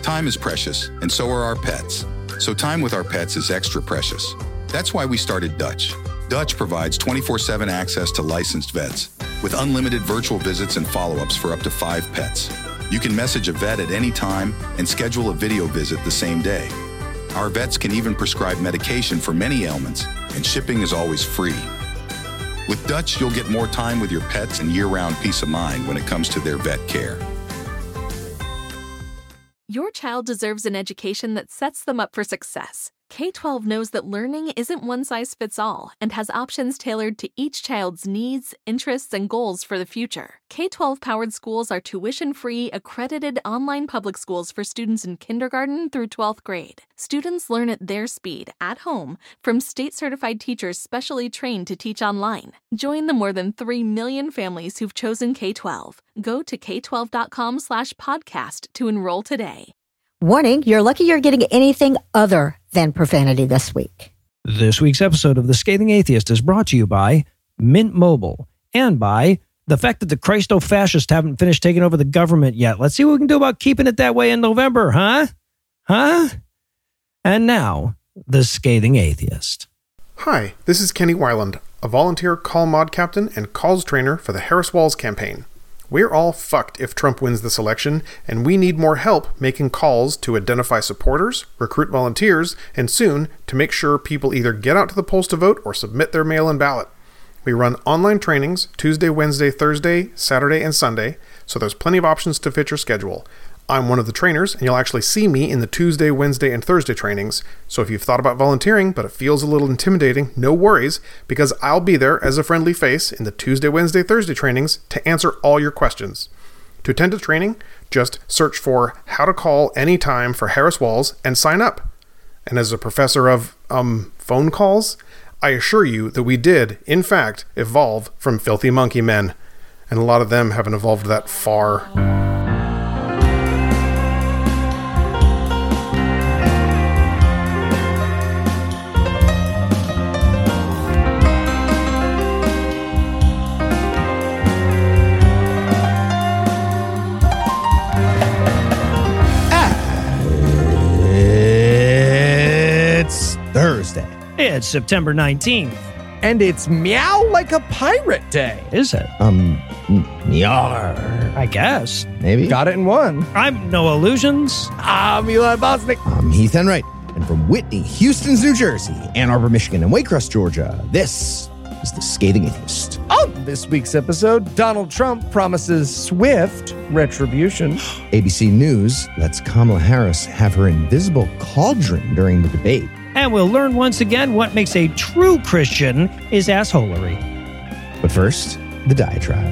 Time is precious, and so are our pets. So time with our pets is extra precious. That's why we started Dutch. Dutch provides 24/7 access to licensed vets, with unlimited virtual visits and follow-ups for up to 5 pets. You can message a vet at any time and schedule a video visit the same day. Our vets can even prescribe medication for many ailments, and shipping is always free. With Dutch, you'll get more time with your pets and year-round peace of mind when it comes to their vet care. Your child deserves an education that sets them up for success. K-12 knows that learning isn't one size fits all and has options tailored to each child's needs, interests, and goals for the future. K-12 powered schools are tuition-free, accredited online public schools for students in kindergarten through 12th grade. Students learn at their speed, at home, from state-certified teachers specially trained to teach online. Join the more than 3 million families who've chosen K-12. Go to k12.com/podcast to enroll today. Warning, you're lucky you're getting anything other than profanity this week. This week's episode of The Scathing Atheist is brought to you by Mint Mobile and by the fact that the Christo-fascists haven't finished taking over the government yet. Let's see what we can do about keeping it that way in November, huh? And now, The Scathing Atheist. Hi, this is Kenny Weiland, a volunteer call mod captain and calls trainer for the Harris Walls campaign. We're all fucked if Trump wins this election, and we need more help making calls to identify supporters, recruit volunteers, and soon to make sure people either get out to the polls to vote or submit their mail-in ballot. We run online trainings Tuesday, Wednesday, Thursday, Saturday, and Sunday, so there's plenty of options to fit your schedule. I'm one of the trainers, and you'll actually see me in the Tuesday, Wednesday, and Thursday trainings. So if you've thought about volunteering, but it feels a little intimidating, no worries, because I'll be there as a friendly face in the Tuesday, Wednesday, Thursday trainings to answer all your questions. To attend a training, just search for How to Call Anytime for Harris Walls and sign up. And as a professor of, phone calls, I assure you that we did, in fact, evolve from filthy monkey men. And a lot of them haven't evolved that far. Thursday. It's September 19th. And it's Meow Like a Pirate Day. Is it? Yar. I guess. Maybe. Got it in one. I'm No Illusions. I'm Eli Bosnick. I'm Heath Enright. And from Whitney, Houston, New Jersey, Ann Arbor, Michigan, and Waycrest, Georgia, this is The Scathing Atheist. On this week's episode, Donald Trump promises swift retribution. ABC News lets Kamala Harris have her invisible cauldron during the debate. And we'll learn once again what makes a true Christian is assholery. But first, the diatribe.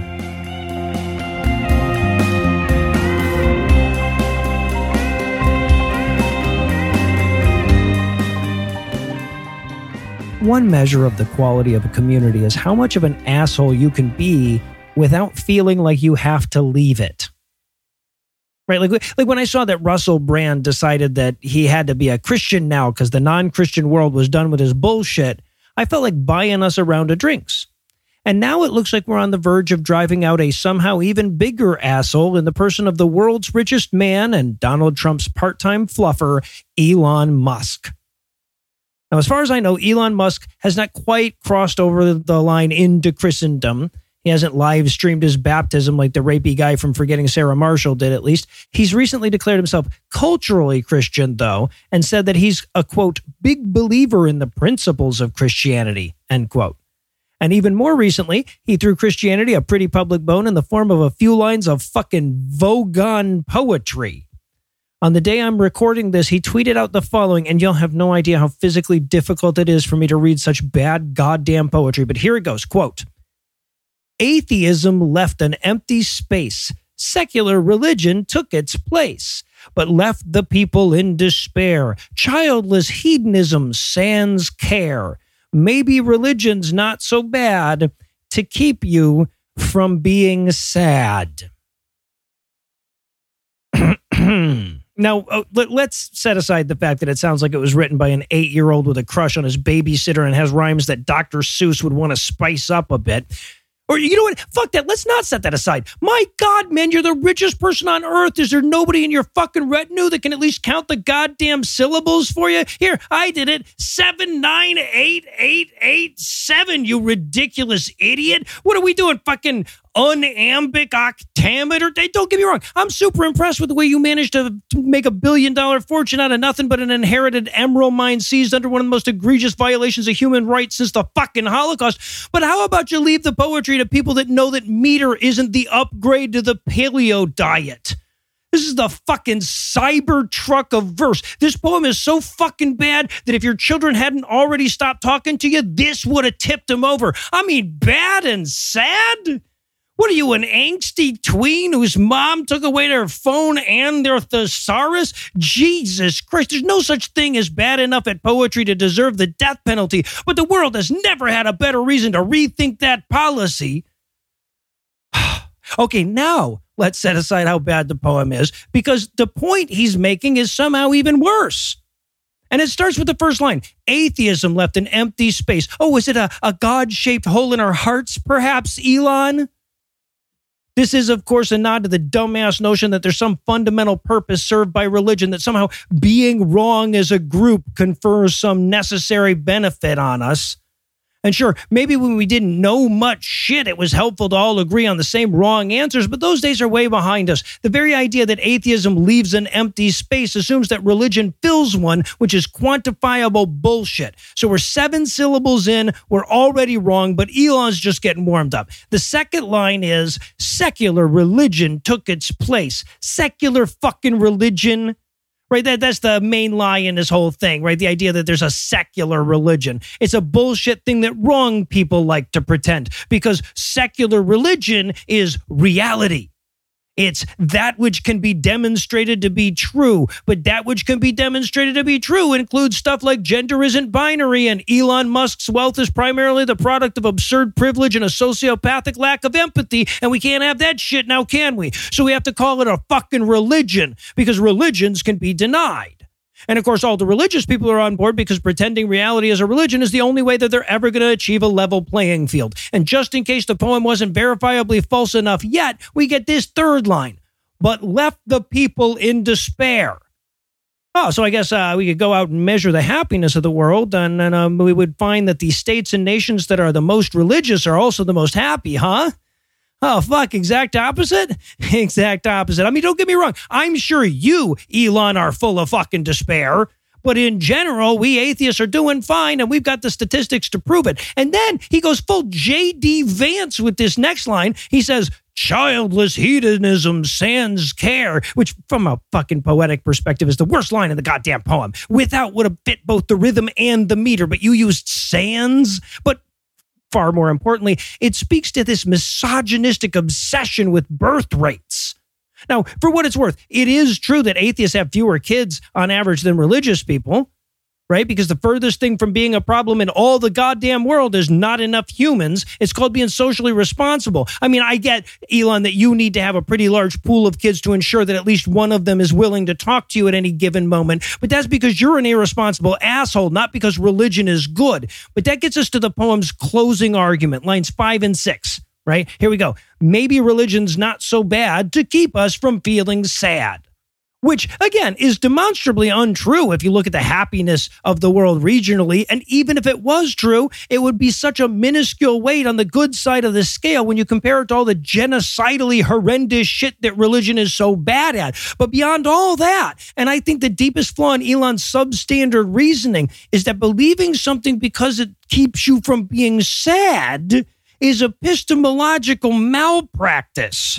One measure of the quality of a community is how much of an asshole you can be without feeling like you have to leave it. Right, like when I saw that Russell Brand decided that he had to be a Christian now because the non-Christian world was done with his bullshit, I felt like buying us a round of drinks. And now it looks like we're on the verge of driving out a somehow even bigger asshole in the person of the world's richest man and Donald Trump's part-time fluffer, Elon Musk. Now, as far as I know, Elon Musk has not quite crossed over the line into Christendom. He hasn't live streamed his baptism like the rapey guy from Forgetting Sarah Marshall did, at least. He's recently declared himself culturally Christian, though, and said that he's a, quote, big believer in the principles of Christianity, end quote. And even more recently, he threw Christianity a pretty public bone in the form of a few lines of fucking Vogon poetry. On the day I'm recording this, he tweeted out the following, and you'll have no idea how physically difficult it is for me to read such bad goddamn poetry, but here it goes, quote, "Atheism left an empty space. Secular religion took its place, but left the people in despair. Childless hedonism sans care. Maybe religion's not so bad to keep you from being sad." Now, let's set aside the fact that it sounds like it was written by an 8-year-old with a crush on his babysitter and has rhymes that Dr. Seuss would want to spice up a bit. Or you know what? Fuck that. Let's not set that aside. My God, man, you're the richest person on earth. Is there nobody in your fucking retinue that can at least count the goddamn syllables for you? Here, I did it. 7988887, you ridiculous idiot. What are we doing? Fucking unambic octameter? Hey, don't get me wrong. I'm super impressed with the way you managed to make $1 billion fortune out of nothing but an inherited emerald mine seized under one of the most egregious violations of human rights since the fucking Holocaust. But how about you leave the poetry to people that know that meter isn't the upgrade to the paleo diet? This is the fucking Cybertruck of verse. This poem is so fucking bad that if your children hadn't already stopped talking to you, this would have tipped them over. I mean, bad and sad? What are you, an angsty tween whose mom took away their phone and their thesaurus? Jesus Christ, there's no such thing as bad enough at poetry to deserve the death penalty, but the world has never had a better reason to rethink that policy. Okay, now let's set aside how bad the poem is, because the point he's making is somehow even worse. And it starts with the first line. Atheism left an empty space. Oh, is it a God-shaped hole in our hearts, perhaps, Elon? This is, of course, a nod to the dumbass notion that there's some fundamental purpose served by religion, that somehow being wrong as a group confers some necessary benefit on us. And sure, maybe when we didn't know much shit, it was helpful to all agree on the same wrong answers, but those days are way behind us. The very idea that atheism leaves an empty space assumes that religion fills one, which is quantifiable bullshit. So we're 7 syllables in, we're already wrong, but Elon's just getting warmed up. The second line is, secular religion took its place. Secular fucking religion. Right, that's the main lie in this whole thing, right? The idea that there's a secular religion. It's a bullshit thing that wrong people like to pretend, because secular religion is reality. It's that which can be demonstrated to be true, but that which can be demonstrated to be true includes stuff like gender isn't binary and Elon Musk's wealth is primarily the product of absurd privilege and a sociopathic lack of empathy, and we can't have that shit now, can we? So we have to call it a fucking religion, because religions can be denied. And of course, all the religious people are on board because pretending reality is a religion is the only way that they're ever going to achieve a level playing field. And just in case the poem wasn't verifiably false enough yet, we get this third line, but left the people in despair. Oh, so I guess we could go out and measure the happiness of the world, and we would find that the states and nations that are the most religious are also the most happy, huh? Oh, fuck, exact opposite? Exact opposite. I mean, don't get me wrong. I'm sure you, Elon, are full of fucking despair. But in general, we atheists are doing fine, and we've got the statistics to prove it. And then he goes full J.D. Vance with this next line. He says, childless hedonism sans care, which from a fucking poetic perspective is the worst line in the goddamn poem. Without would have fit both the rhythm and the meter, but you used sans. But far more importantly, it speaks to this misogynistic obsession with birth rates. Now, for what it's worth, it is true that atheists have fewer kids on average than religious people, right? Because the furthest thing from being a problem in all the goddamn world is not enough humans. It's called being socially responsible. I mean, I get, Elon, that you need to have a pretty large pool of kids to ensure that at least one of them is willing to talk to you at any given moment. But that's because you're an irresponsible asshole, not because religion is good. But that gets us to the poem's closing argument, lines 5 and 6, right? Here we go. Maybe religion's not so bad to keep us from feeling sad. Which, again, is demonstrably untrue if you look at the happiness of the world regionally. And even if it was true, it would be such a minuscule weight on the good side of the scale when you compare it to all the genocidally horrendous shit that religion is so bad at. But beyond all that, and I think the deepest flaw in Elon's substandard reasoning is that believing something because it keeps you from being sad is epistemological malpractice.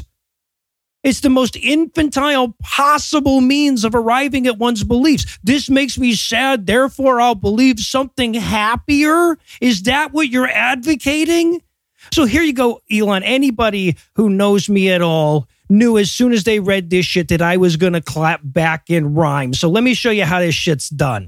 It's the most infantile possible means of arriving at one's beliefs. This makes me sad, therefore I'll believe something happier? Is that what you're advocating? So here you go, Elon. Anybody who knows me at all knew as soon as they read this shit that I was going to clap back in rhyme. So let me show you how this shit's done.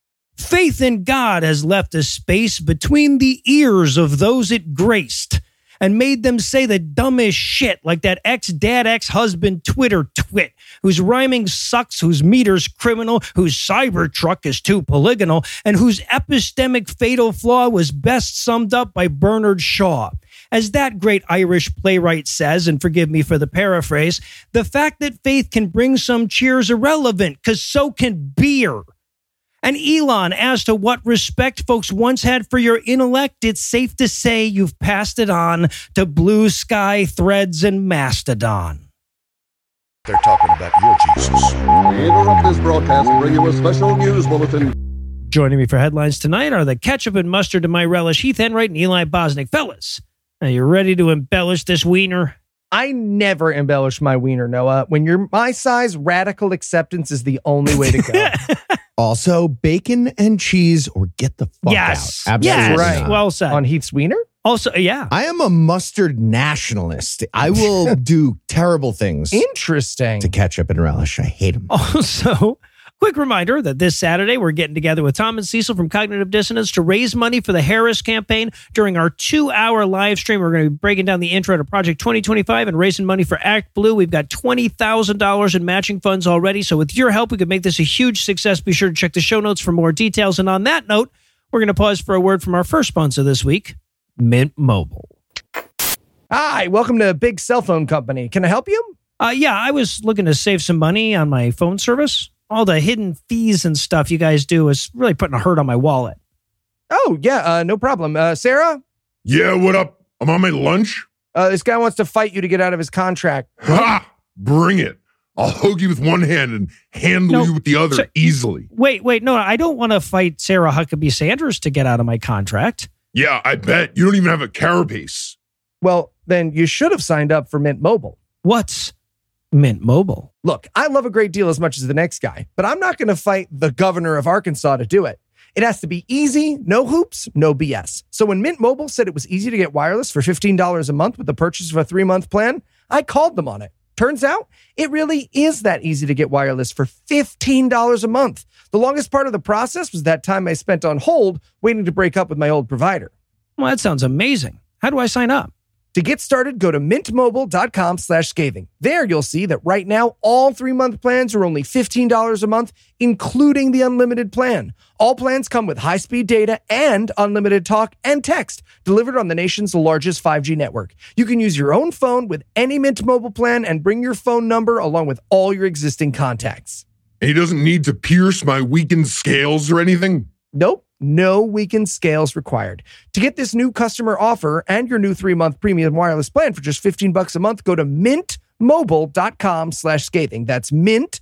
Faith in God has left a space between the ears of those it graced, and made them say the dumbest shit, like that ex-dad, ex-husband Twitter twit, whose rhyming sucks, whose meter's criminal, whose Cybertruck is too polygonal, and whose epistemic fatal flaw was best summed up by Bernard Shaw. As that great Irish playwright says, and forgive me for the paraphrase, the fact that faith can bring some cheer is irrelevant, because so can beer. And Elon, as to what respect folks once had for your intellect, it's safe to say you've passed it on to Blue Sky, Threads, and Mastodon. They're talking about your Jesus. We interrupt this broadcast to bring you a special news bulletin. Joining me for headlines tonight are the ketchup and mustard to my relish, Heath Enright and Eli Bosnick. Fellas, are you ready to embellish this wiener? I never embellish my wiener, Noah. When you're my size, radical acceptance is the only way to go. Also, bacon and cheese or get the fuck out. Absolutely. Yes. Right. not. Well said. On Heath's wiener? Also, yeah. I am a mustard nationalist. I will do terrible things Interesting. to ketchup and relish. I hate them. Also, quick reminder that this Saturday, we're getting together with Tom and Cecil from Cognitive Dissonance to raise money for the Harris campaign. During our 2-hour live stream, we're going to be breaking down the intro to Project 2025 and raising money for Act Blue. We've got $20,000 in matching funds already. So with your help, we could make this a huge success. Be sure to check the show notes for more details. And on that note, we're going to pause for a word from our first sponsor this week, Mint Mobile. Hi, welcome to Big Cell Phone Company. Can I help you? Yeah, I was looking to save some money on my phone service. All the hidden fees and stuff you guys do is really putting a hurt on my wallet. Oh, yeah, no problem. Sarah? Yeah, what up? I'm on my lunch. This guy wants to fight you to get out of his contract. Ha! Bring it. I'll hug you with one hand and handle you with the other easily. Wait, no, I don't want to fight Sarah Huckabee Sanders to get out of my contract. Yeah, I bet. You don't even have a carapace. Well, then you should have signed up for Mint Mobile. What's Mint Mobile? Look, I love a great deal as much as the next guy, but I'm not going to fight the governor of Arkansas to do it. It has to be easy, no hoops, no BS. So when Mint Mobile said it was easy to get wireless for $15 a month with the purchase of a 3-month plan, I called them on it. Turns out, it really is that easy to get wireless for $15 a month. The longest part of the process was that time I spent on hold waiting to break up with my old provider. Well, that sounds amazing. How do I sign up? To get started, go to mintmobile.com/scathing. There you'll see that right now, all 3-month plans are only $15 a month, including the unlimited plan. All plans come with high-speed data and unlimited talk and text delivered on the nation's largest 5G network. You can use your own phone with any Mint Mobile plan and bring your phone number along with all your existing contacts. He doesn't need to pierce my weakened scales or anything? Nope. No weekend scales required. To get this new customer offer and your new 3-month premium wireless plan for just $15 a month, go to mintmobile.com/scathing. That's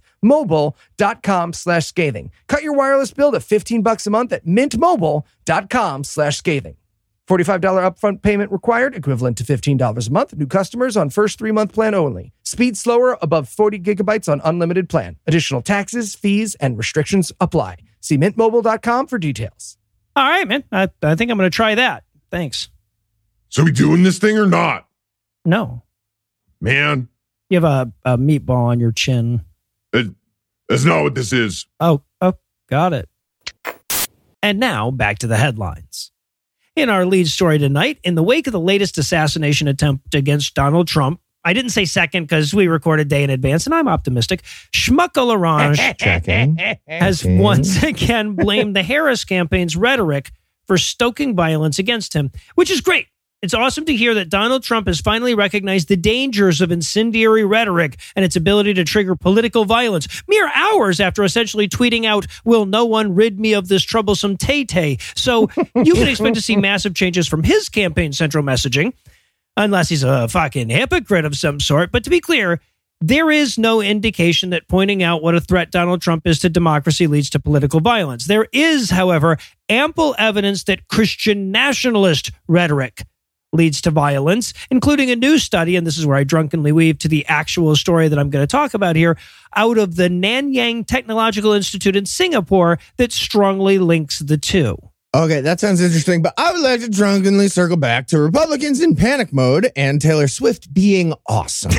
mintmobile.com/scathing. Cut your wireless bill to $15 a month at mintmobile.com/scathing. $45 upfront payment required, equivalent to $15 a month. New customers on first 3-month plan only. Speed slower, above 40 gigabytes on unlimited plan. Additional taxes, fees, and restrictions apply. See mintmobile.com for details. All right, man. I think I'm going to try that. Thanks. So we doing this thing or not? No. Man. You have a meatball on your chin. That's not what this is. Oh, got it. And now back to the headlines. In our lead story tonight, in the wake of the latest assassination attempt against Donald Trump, I didn't say second because we recorded day in advance, and I'm optimistic. Schmucko Larange has once again blamed the Harris campaign's rhetoric for stoking violence against him, which is great. It's awesome to hear that Donald Trump has finally recognized the dangers of incendiary rhetoric and its ability to trigger political violence, mere hours after essentially tweeting out, "Will no one rid me of this troublesome tay-tay?" So you can expect to see massive changes from his campaign central messaging, unless he's a fucking hypocrite of some sort. But to be clear, there is no indication that pointing out what a threat Donald Trump is to democracy leads to political violence. There is, however, ample evidence that Christian nationalist rhetoric leads to violence, including a new study, and this is where I drunkenly weave to the actual story that I'm going to talk about here, out of the Nanyang Technological Institute in Singapore that strongly links the two. Okay, that sounds interesting, but I would like to drunkenly circle back to Republicans in panic mode and Taylor Swift being awesome.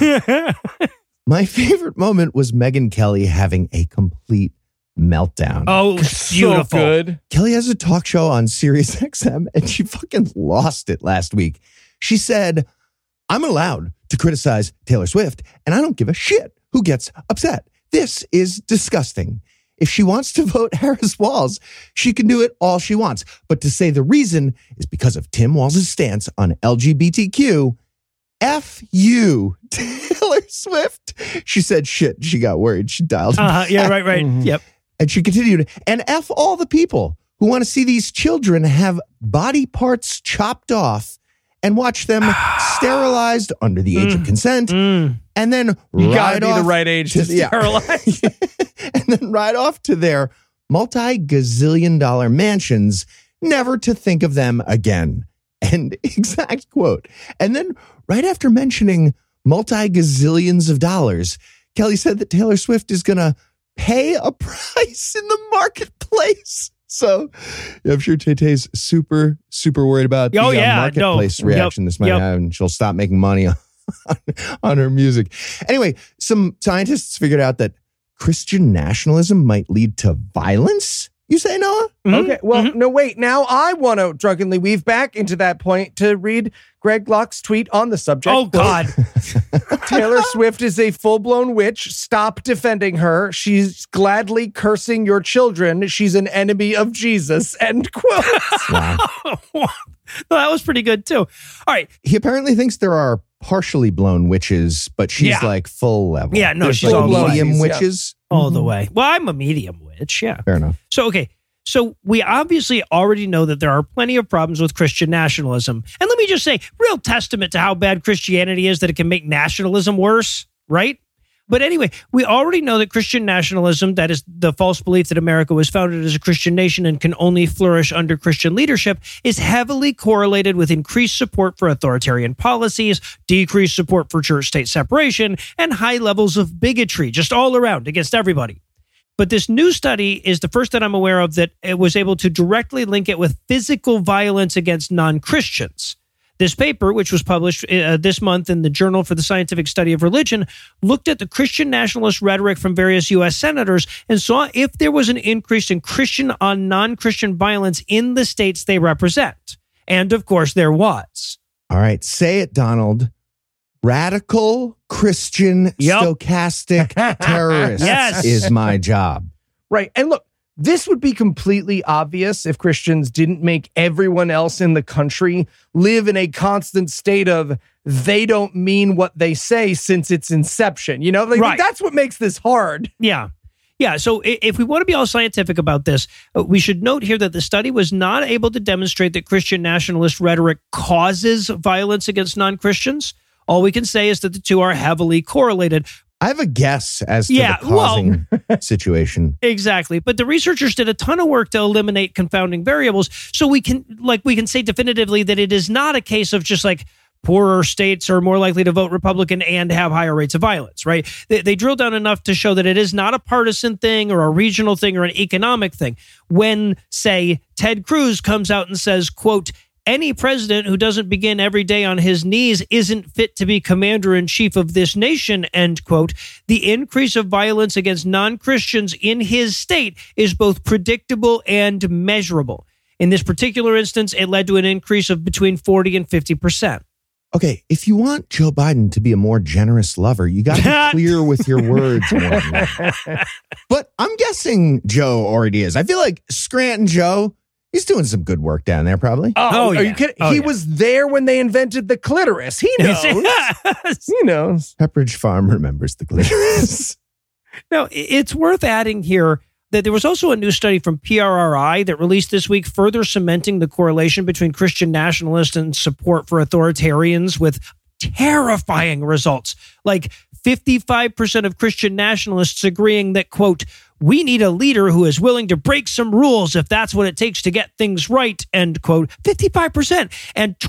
My favorite moment was Megyn Kelly having a complete meltdown. Oh, beautiful. So good. Kelly has a talk show on Sirius XM, and she fucking lost it last week. She said, I'm allowed to criticize Taylor Swift, and I don't give a shit who gets upset. This is disgusting. If she wants to vote Harris Walls, she can do it all she wants. But to say the reason is because of Tim Walz' stance on LGBTQ, F you, Taylor Swift. She said shit. She got worried. She dialed. Yeah, right. Yep. And she continued, and F all the people who want to see these children have body parts chopped off and watch them sterilized under the age of consent, and then you ride gotta be off the right age to sterilize, and then ride off to their multi-gazillion-dollar mansions, never to think of them again. And exact quote. And then right after mentioning multi-gazillions of dollars, Kelly said that Taylor Swift is going to pay a price in the marketplace. So I'm sure Tay-Tay's super, super worried about the marketplace reaction this might have, and she'll stop making money on her music. Anyway, some scientists figured out that Christian nationalism might lead to violence. You say, Noah? Okay, well, no, wait. Now I want to drunkenly weave back into that point to read Greg Locke's tweet on the subject. Oh, God. Taylor Swift is a full-blown witch. Stop defending her. She's gladly cursing your children. She's an enemy of Jesus. End quote. Wow. Well, that was pretty good, too. All right. He apparently thinks there are partially blown witches, but she's like full level. Yeah, no, There's she's like all medium blown. witches. All the way. Well, I'm a medium witch, yeah. Fair enough. So, okay. So we obviously already know that there are plenty of problems with Christian nationalism. And let me just say, real testament to how bad Christianity is that it can make nationalism worse, right? But anyway, we already know that Christian nationalism, that is the false belief that America was founded as a Christian nation and can only flourish under Christian leadership, is heavily correlated with increased support for authoritarian policies, decreased support for church-state separation, and high levels of bigotry, just all around against everybody. But this new study is the first that I'm aware of that it was able to directly link it with physical violence against non-Christians. This paper, which was published this month in the Journal for the Scientific Study of Religion, looked at the Christian nationalist rhetoric from various U.S. senators and saw if there was an increase in Christian on non-Christian violence in the states they represent. And, of course, there was. All right, say it, Donald. Radical Christian stochastic terrorists is my job. Right. And look, this would be completely obvious if Christians didn't make everyone else in the country live in a constant state of they don't mean what they say since its inception. You know, like, that's what makes this hard. Yeah. Yeah, so if we want to be all scientific about this, we should note here that the study was not able to demonstrate that Christian nationalist rhetoric causes violence against non-Christians. All we can say is that the two are heavily correlated. I have a guess as to the causing situation. Exactly. But the researchers did a ton of work to eliminate confounding variables. So we can say definitively that it is not a case of just like poorer states are more likely to vote Republican and have higher rates of violence, right? They drill down enough to show that it is not a partisan thing or a regional thing or an economic thing. When, say, Ted Cruz comes out and says, quote, any president who doesn't begin every day on his knees isn't fit to be commander-in-chief of this nation, end quote. The increase of violence against non-Christians in his state is both predictable and measurable. In this particular instance, it led to an increase of between 40 and 50%. Okay, if you want Joe Biden to be a more generous lover, you got to be clear with your words more. But I'm guessing Joe already is. I feel like Scranton Joe, he's doing some good work down there, probably. Oh, are you kidding? He was there when they invented the clitoris. He knows. He knows. Pepperidge Farm remembers the clitoris. Now, it's worth adding here that there was also a new study from PRRI that released this week further cementing the correlation between Christian nationalists and support for authoritarians with terrifying results. Like 55% of Christian nationalists agreeing that, quote, we need a leader who is willing to break some rules if that's what it takes to get things right, end quote. 55%. And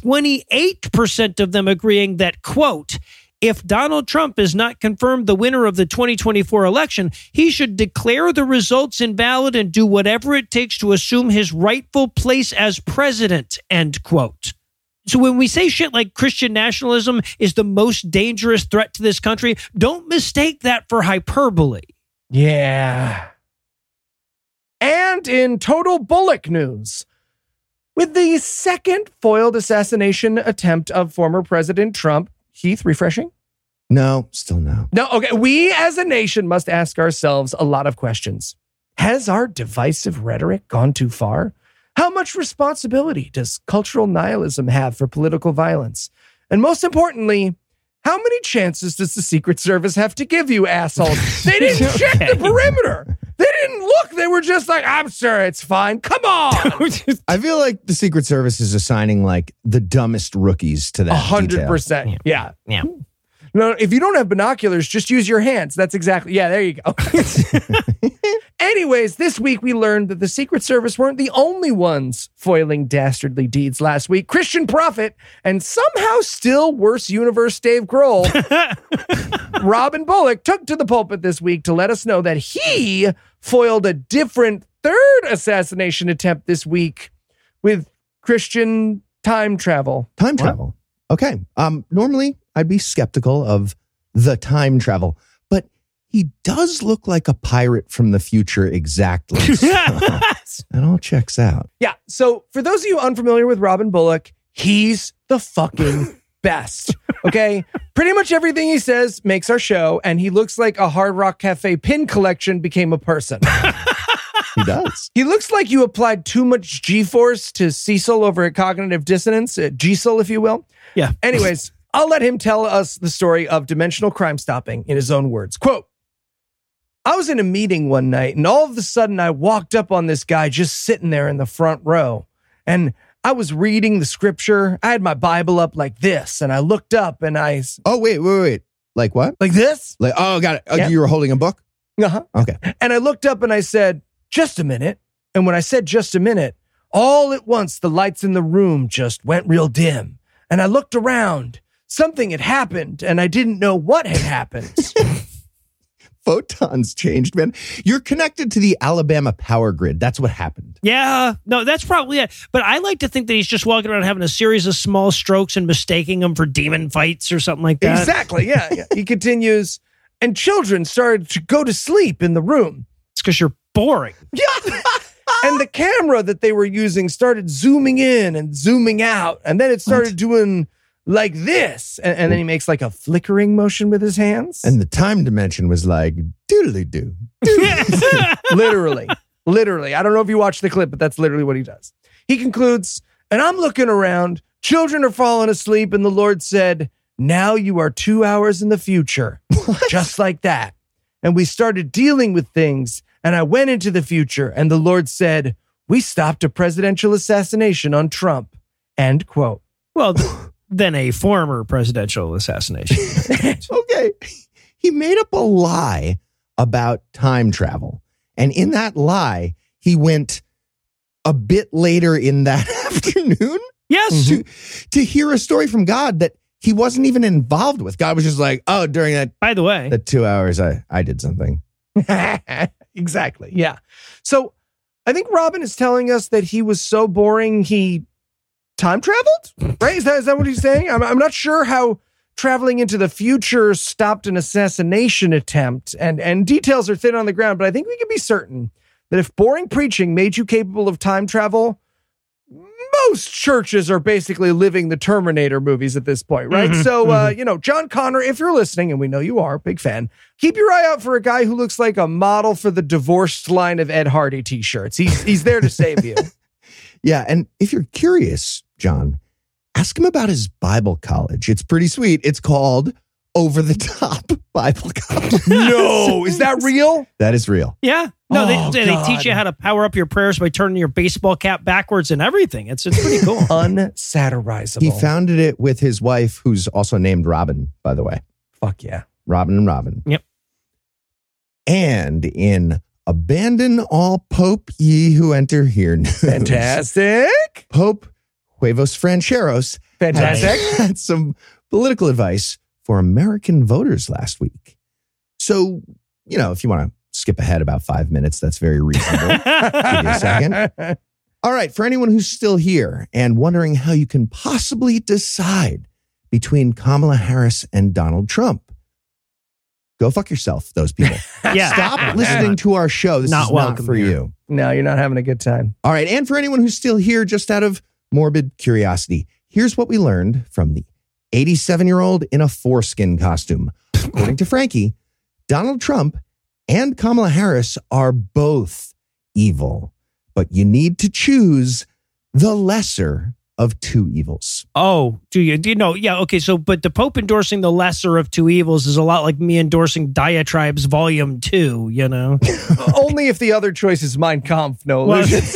28% of them agreeing that, quote, if Donald Trump is not confirmed the winner of the 2024 election, he should declare the results invalid and do whatever it takes to assume his rightful place as president, end quote. So when we say shit like Christian nationalism is the most dangerous threat to this country, don't mistake that for hyperbole. Yeah. And in total Bullock news, With the second foiled assassination attempt of former President Trump, Heath, refreshing? No, still no. No, okay. We as a nation must ask ourselves a lot of questions. Has our divisive rhetoric gone too far? How much responsibility does cultural nihilism have for political violence? And most importantly, how many chances does the Secret Service have to give you, assholes? They didn't check the perimeter. They didn't look. They were just like, I'm sure it's fine. Come on. I feel like the Secret Service is assigning like the dumbest rookies to that 100%. Yeah. No, if you don't have binoculars, just use your hands. That's exactly. Yeah, there you go. Anyways, this week we learned that the Secret Service weren't the only ones foiling dastardly deeds last week. Christian prophet and somehow still worse universe Dave Grohl, Robin Bullock, took to the pulpit this week to let us know that he foiled a different third assassination attempt this week with Christian time travel. Time travel. Okay. Normally I'd be skeptical of the time travel, but he does look like a pirate from the future exactly. So that all checks out. Yeah. So for those of you unfamiliar with Robin Bullock, he's the fucking best. Okay. Pretty much everything he says makes our show, and he looks like a Hard Rock Cafe pin collection became a person. He does. He looks like you applied too much G-force to Cecil over at Cognitive Dissonance, G-SIL, if you will. Yeah. Anyways, I'll let him tell us the story of dimensional crime stopping in his own words. Quote, I was in a meeting one night, and all of a sudden I walked up on this guy just sitting there in the front row. And I was reading the scripture. I had my Bible up like this, and I looked up and I... Oh, wait. Like what? Like this? Like, oh, got it. Oh, Yeah. You were holding a book? Uh-huh. Okay. And I looked up and I said, just a minute. And when I said just a minute, all at once the lights in the room just went real dim. And I looked around. Something had happened, and I didn't know what had happened. Photons changed, man. You're connected to the Alabama power grid. That's what happened. Yeah, no, that's probably it. But I like to think that he's just walking around having a series of small strokes and mistaking them for demon fights or something like that. Exactly, yeah. He continues, and children started to go to sleep in the room. It's because you're boring. Yeah. And the camera that they were using started zooming in and zooming out. And then it started doing like this. And then he makes like a flickering motion with his hands. And the time dimension was like, doodly-doo. Literally. I don't know if you watched the clip, but that's literally what he does. He concludes, and I'm looking around. Children are falling asleep. And the Lord said, now you are 2 hours in the future. Just like that. And we started dealing with things. And I went into the future, and the Lord said, we stopped a presidential assassination on Trump. End quote. Well, then a former presidential assassination. Okay. He made up a lie about time travel. And in that lie, he went a bit later in that afternoon. Yes. To hear a story from God that he wasn't even involved with. God was just like, oh, during that, by the way, the 2 hours, I did something. Exactly. Yeah. So I think Robin is telling us that he was so boring he time traveled, right? Is that what he's saying? I'm not sure how traveling into the future stopped an assassination attempt, and details are thin on the ground, but I think we can be certain that if boring preaching made you capable of time travel, most churches are basically living the Terminator movies at this point, right? So, John Connor, if you're listening, and we know you are, big fan, keep your eye out for a guy who looks like a model for the divorced line of Ed Hardy t-shirts. He's there to save you. Yeah, and if you're curious, John, ask him about his Bible college. It's pretty sweet. It's called Over the Top Bible College. No, is that real? That is real. Yeah. No, they teach you how to power up your prayers by turning your baseball cap backwards and everything. It's pretty cool. Unsatirizable. He founded it with his wife, who's also named Robin, by the way. Fuck yeah. Robin and Robin. Yep. And in Abandon All Pope Ye Who Enter Here news, Fantastic. Pope Huevos Francheros Fantastic. had some political advice for American voters last week. So, if you want to skip ahead about 5 minutes, that's very reasonable. Give you a second. All right, for anyone who's still here and wondering how you can possibly decide between Kamala Harris and Donald Trump, go fuck yourself, those people. Yeah. Stop listening to our show. This Not is not welcome for here. you. No, you're not having a good time. All right, and for anyone who's still here just out of morbid curiosity. Here's what we learned from the 87-year-old in a foreskin costume. According to Frankie, Donald Trump and Kamala Harris are both evil, but you need to choose the lesser of two evils. Oh, do you? Do you know? Yeah, okay. So, but the Pope endorsing the lesser of two evils is a lot like me endorsing Diatribes Volume 2, you know? Only if the other choice is Mein Kampf, no illusions.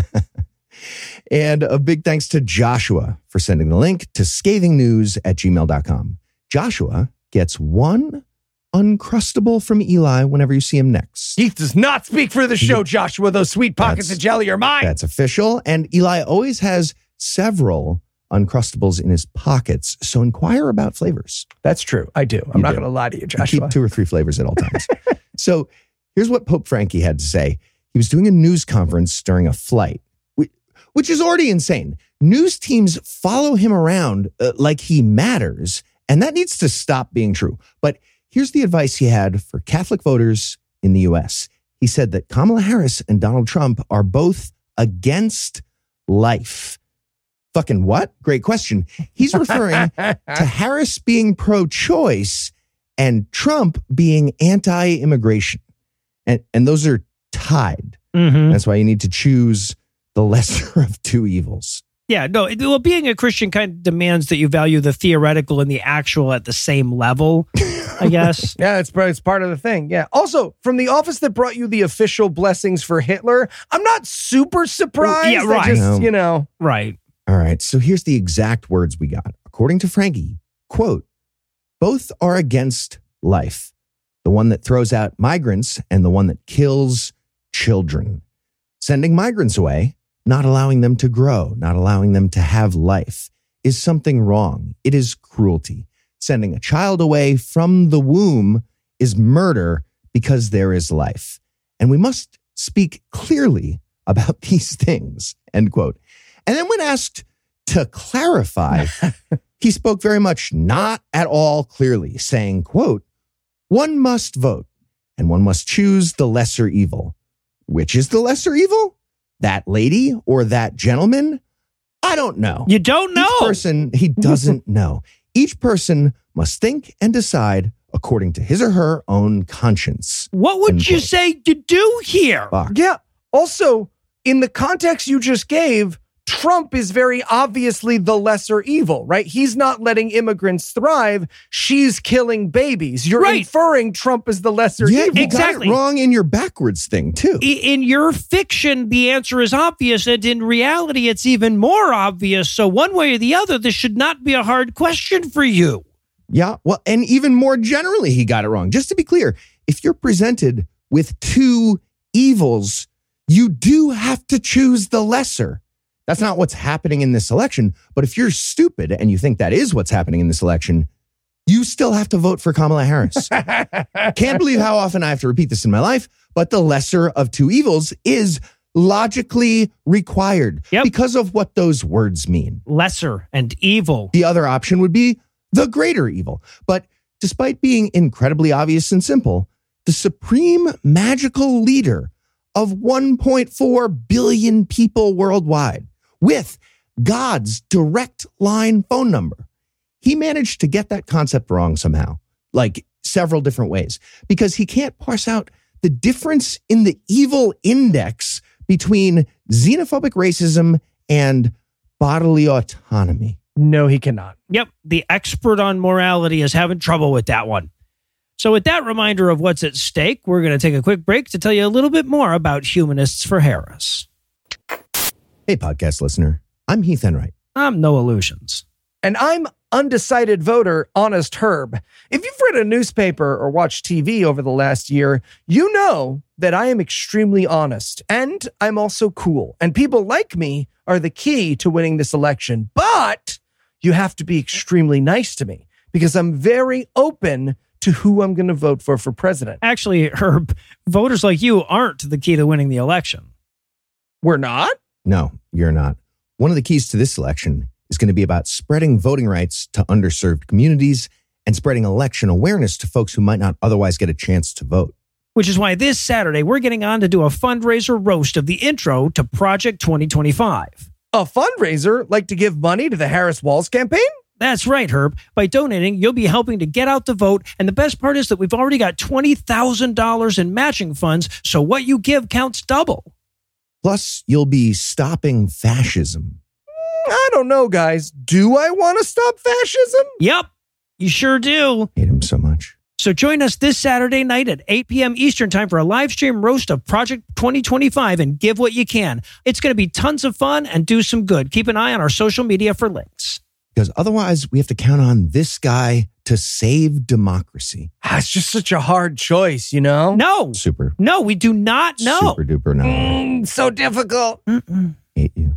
And a big thanks to Joshua for sending the link to scathingnews@gmail.com. Joshua gets one Uncrustable from Eli whenever you see him next. He does not speak for the show, Joshua. Those sweet pockets of jelly are mine. That's official. And Eli always has several Uncrustables in his pockets, so inquire about flavors. That's true. I do. I'm not going to lie to you, Joshua. Keep 2 or 3 flavors at all times. So here's what Pope Frankie had to say. He was doing a news conference during a flight, which is already insane. News teams follow him around like he matters, and that needs to stop being true. But here's the advice he had for Catholic voters in the U.S. He said that Kamala Harris and Donald Trump are both against life. Fucking what? Great question. He's referring to Harris being pro-choice and Trump being anti-immigration. And those are tied. Mm-hmm. That's why you need to choose the lesser of two evils. Yeah, no, well, being a Christian kind of demands that you value the theoretical and the actual at the same level, I guess. Yeah, it's part of the thing. Yeah. Also, from the office that brought you the official blessings for Hitler, I'm not super surprised. Yeah, right. Just, you know. Right. All right, so here's the exact words we got. According to Frankie, quote, both are against life. The one that throws out migrants and the one that kills children. Sending migrants away, not allowing them to grow, not allowing them to have life, is something wrong. It is cruelty. Sending a child away from the womb is murder because there is life. And we must speak clearly about these things, end quote. And then when asked to clarify, he spoke very much not at all clearly, saying, quote, one must vote and one must choose the lesser evil. Which is the lesser evil? That lady or that gentleman? I don't know. You don't know. Each person, he doesn't know. Each person must think and decide according to his or her own conscience. What would you say to do here? Fuck. Yeah. Also, in the context you just gave, Trump is very obviously the lesser evil, right? He's not letting immigrants thrive. She's killing babies. You're inferring Trump is the lesser evil. You exactly. got it wrong in your backwards thing, too. In your fiction, the answer is obvious, and in reality, it's even more obvious. So one way or the other, this should not be a hard question for you. Yeah, well, and even more generally, he got it wrong. Just to be clear, if you're presented with two evils, you do have to choose the lesser. That's not what's happening in this election. But if you're stupid and you think that is what's happening in this election, you still have to vote for Kamala Harris. Can't believe how often I have to repeat this in my life, but the lesser of two evils is logically required because of what those words mean. Lesser and evil. The other option would be the greater evil. But despite being incredibly obvious and simple, the supreme magical leader of 1.4 billion people worldwide, with God's direct line phone number. He managed to get that concept wrong somehow, like several different ways, because he can't parse out the difference in the evil index between xenophobic racism and bodily autonomy. No, he cannot. Yep, the expert on morality is having trouble with that one. So with that reminder of what's at stake, we're going to take a quick break to tell you a little bit more about Humanists for Harris. Hey, podcast listener. I'm Heath Enright. I'm No Illusions. And I'm undecided voter, Honest Herb. If you've read a newspaper or watched TV over the last year, you know that I am extremely honest. And I'm also cool. And people like me are the key to winning this election. But you have to be extremely nice to me because I'm very open to who I'm going to vote for president. Actually, Herb, voters like you aren't the key to winning the election. We're not? No, you're not. One of the keys to this election is going to be about spreading voting rights to underserved communities and spreading election awareness to folks who might not otherwise get a chance to vote. Which is why this Saturday, we're getting on to do a fundraiser roast of the intro to Project 2025. A fundraiser, like to give money to the Harris Walls campaign? That's right, Herb. By donating, you'll be helping to get out the vote. And the best part is that we've already got $20,000 in matching funds, so what you give counts double. Plus, you'll be stopping fascism. I don't know, guys. Do I want to stop fascism? Yep, you sure do. Hate him so much. So join us this Saturday night at 8 p.m. Eastern Time for a live stream roast of Project 2025 and give what you can. It's going to be tons of fun and do some good. Keep an eye on our social media for links. Because otherwise, we have to count on this guy to save democracy. It's just such a hard choice, you know? No. Super. No, we do not know. Super duper no. So difficult. Hate you.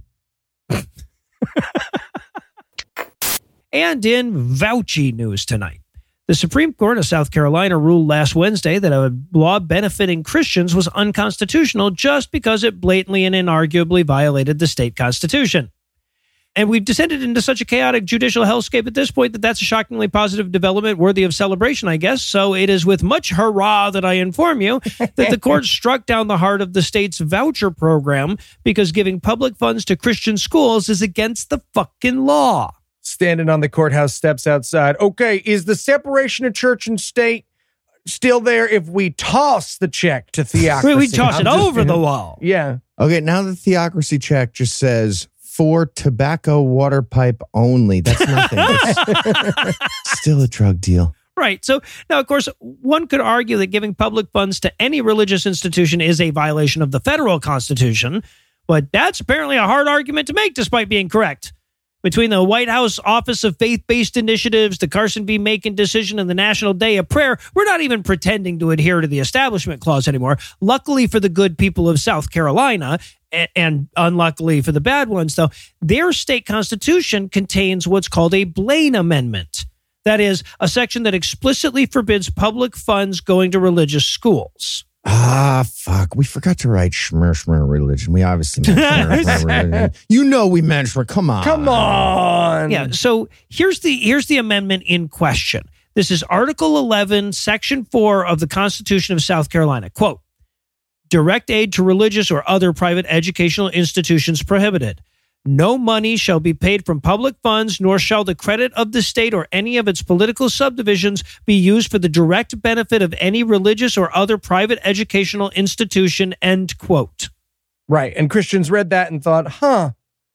And in Fauci news tonight, the Supreme Court of South Carolina ruled last Wednesday that a law benefiting Christians was unconstitutional just because it blatantly and inarguably violated the state constitution. And we've descended into such a chaotic judicial hellscape at this point that that's a shockingly positive development worthy of celebration, I guess. So it is with much hurrah that I inform you that the court struck down the heart of the state's voucher program because giving public funds to Christian schools is against the fucking law. Standing on the courthouse steps outside. Okay, is the separation of church and state still there if we toss the check to theocracy? We toss it over the wall. Yeah. Okay, now the theocracy check just says for tobacco water pipe only. That's nothing. It's still a drug deal. Right. So now, of course, one could argue that giving public funds to any religious institution is a violation of the federal constitution, but that's apparently a hard argument to make despite being correct. Between the White House Office of Faith-Based Initiatives, the Carson V. Macon decision, and the National Day of Prayer, we're not even pretending to adhere to the Establishment Clause anymore. Luckily for the good people of South Carolina, and unluckily for the bad ones, though, their state constitution contains what's called a Blaine Amendment. That is, a section that explicitly forbids public funds going to religious schools. Fuck. We forgot to write schmer religion. We obviously meant schmer religion. You know we meant schmer. Come on. Come on. Yeah, so here's the amendment in question. This is Article 11, Section 4 of the Constitution of South Carolina. Quote, direct aid to religious or other private educational institutions prohibited. No money shall be paid from public funds, nor shall the credit of the state or any of its political subdivisions be used for the direct benefit of any religious or other private educational institution, end quote. Right. And Christians read that and thought,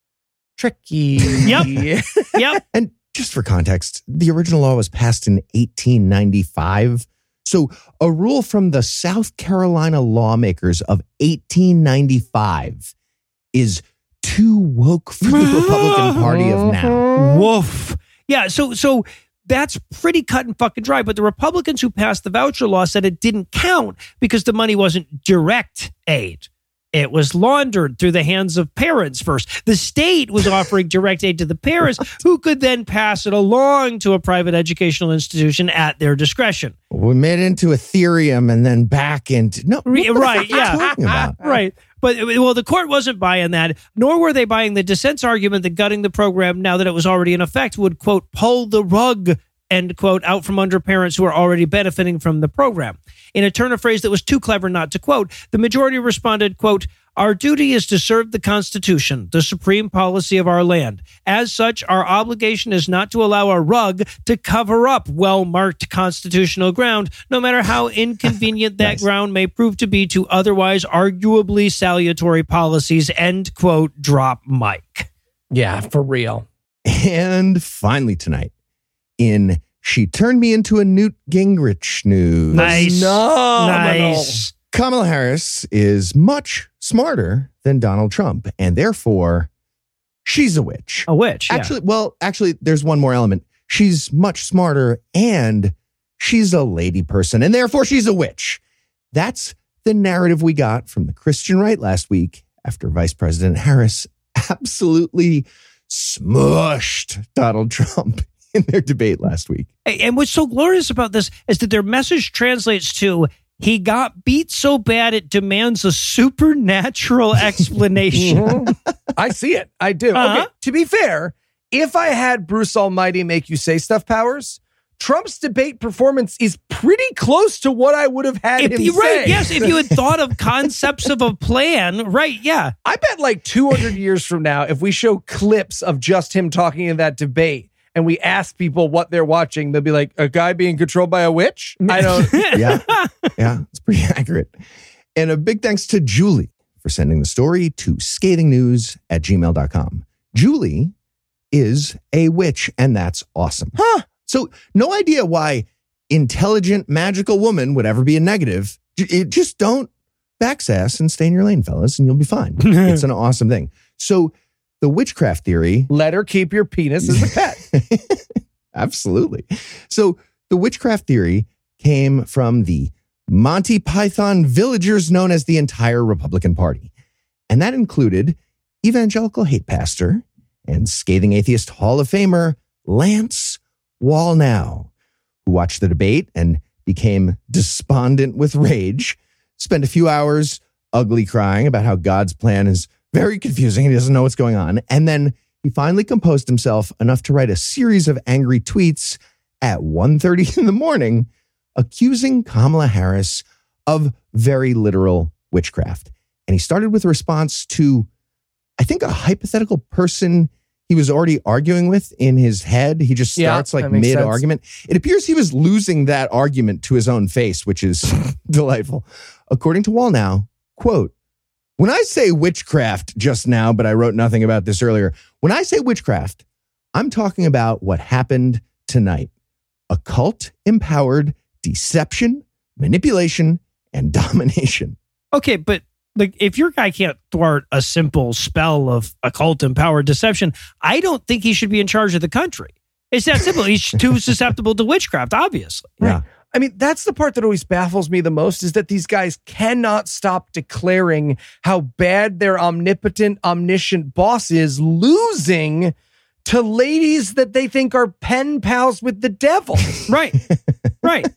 tricky. Yep. Yep. And just for context, the original law was passed in 1895. So a rule from the South Carolina lawmakers of 1895 is too woke for the Republican Party of now. Woof. Yeah, so that's pretty cut and fucking dry. But the Republicans who passed the voucher law said it didn't count because the money wasn't direct aid. It was laundered through the hands of parents first. The state was offering direct aid to the parents who could then pass it along to a private educational institution at their discretion. We made it into Ethereum and then back into... No, right, yeah. Right. But, well, the court wasn't buying that, nor were they buying the dissent's argument that gutting the program now that it was already in effect would, quote, pull the rug, end quote, out from under parents who are already benefiting from the program. In a turn of phrase that was too clever not to quote, the majority responded, quote, our duty is to serve the Constitution, the supreme policy of our land. As such, our obligation is not to allow a rug to cover up well-marked constitutional ground, no matter how inconvenient that ground may prove to be to otherwise arguably salutary policies, end quote, drop mic. Yeah, for real. And finally tonight, in She Turned Me Into a Newt Gingrich news. Nice. Kamala Harris is much smarter than Donald Trump, and therefore, she's a witch. A witch, yeah. Actually, there's one more element. She's much smarter, and she's a lady person, and therefore she's a witch. That's the narrative we got from the Christian right last week after Vice President Harris absolutely smushed Donald Trump in their debate last week. And what's so glorious about this is that their message translates to, he got beat so bad it demands a supernatural explanation. I see it. I do. Okay, to be fair, if I had Bruce Almighty make you say stuff powers, Trump's debate performance is pretty close to what I would have had him say. Right, yes, if you had thought of concepts of a plan, right, yeah. I bet like 200 years from now, if we show clips of just him talking in that debate and we ask people what they're watching, they'll be like, a guy being controlled by a witch? I don't... Yeah, it's pretty accurate. And a big thanks to Julie for sending the story to scathingnews@gmail.com. Julie is a witch, and that's awesome. So no idea why intelligent, magical woman would ever be a negative. Just don't backsass and stay in your lane, fellas, and you'll be fine. It's an awesome thing. So the witchcraft theory... Let her keep your penis as a pet. Absolutely. So the witchcraft theory came from the Monty Python villagers known as the entire Republican Party. And that included evangelical hate pastor and scathing atheist Hall of Famer Lance Wallnau, who watched the debate and became despondent with rage, spent a few hours ugly crying about how God's plan is very confusing and he doesn't know what's going on. And then he finally composed himself enough to write a series of angry tweets at 1:30 in the morning, accusing Kamala Harris of very literal witchcraft. And he started with a response to, I think, a hypothetical person he was already arguing with in his head. He just starts like mid-argument. It appears he was losing that argument to his own face, which is delightful. According to Wallnau, quote, when I say witchcraft just now, but I wrote nothing about this earlier. When I say witchcraft, I'm talking about what happened tonight. Occult-empowered deception, manipulation, and domination. Okay, but like, if your guy can't thwart a simple spell of occult-empowered deception, I don't think he should be in charge of the country. It's that simple. He's too susceptible to witchcraft, obviously. Yeah. I mean, that's the part that always baffles me the most, is that these guys cannot stop declaring how bad their omnipotent, omniscient boss is, losing to ladies that they think are pen pals with the devil. Right. Right.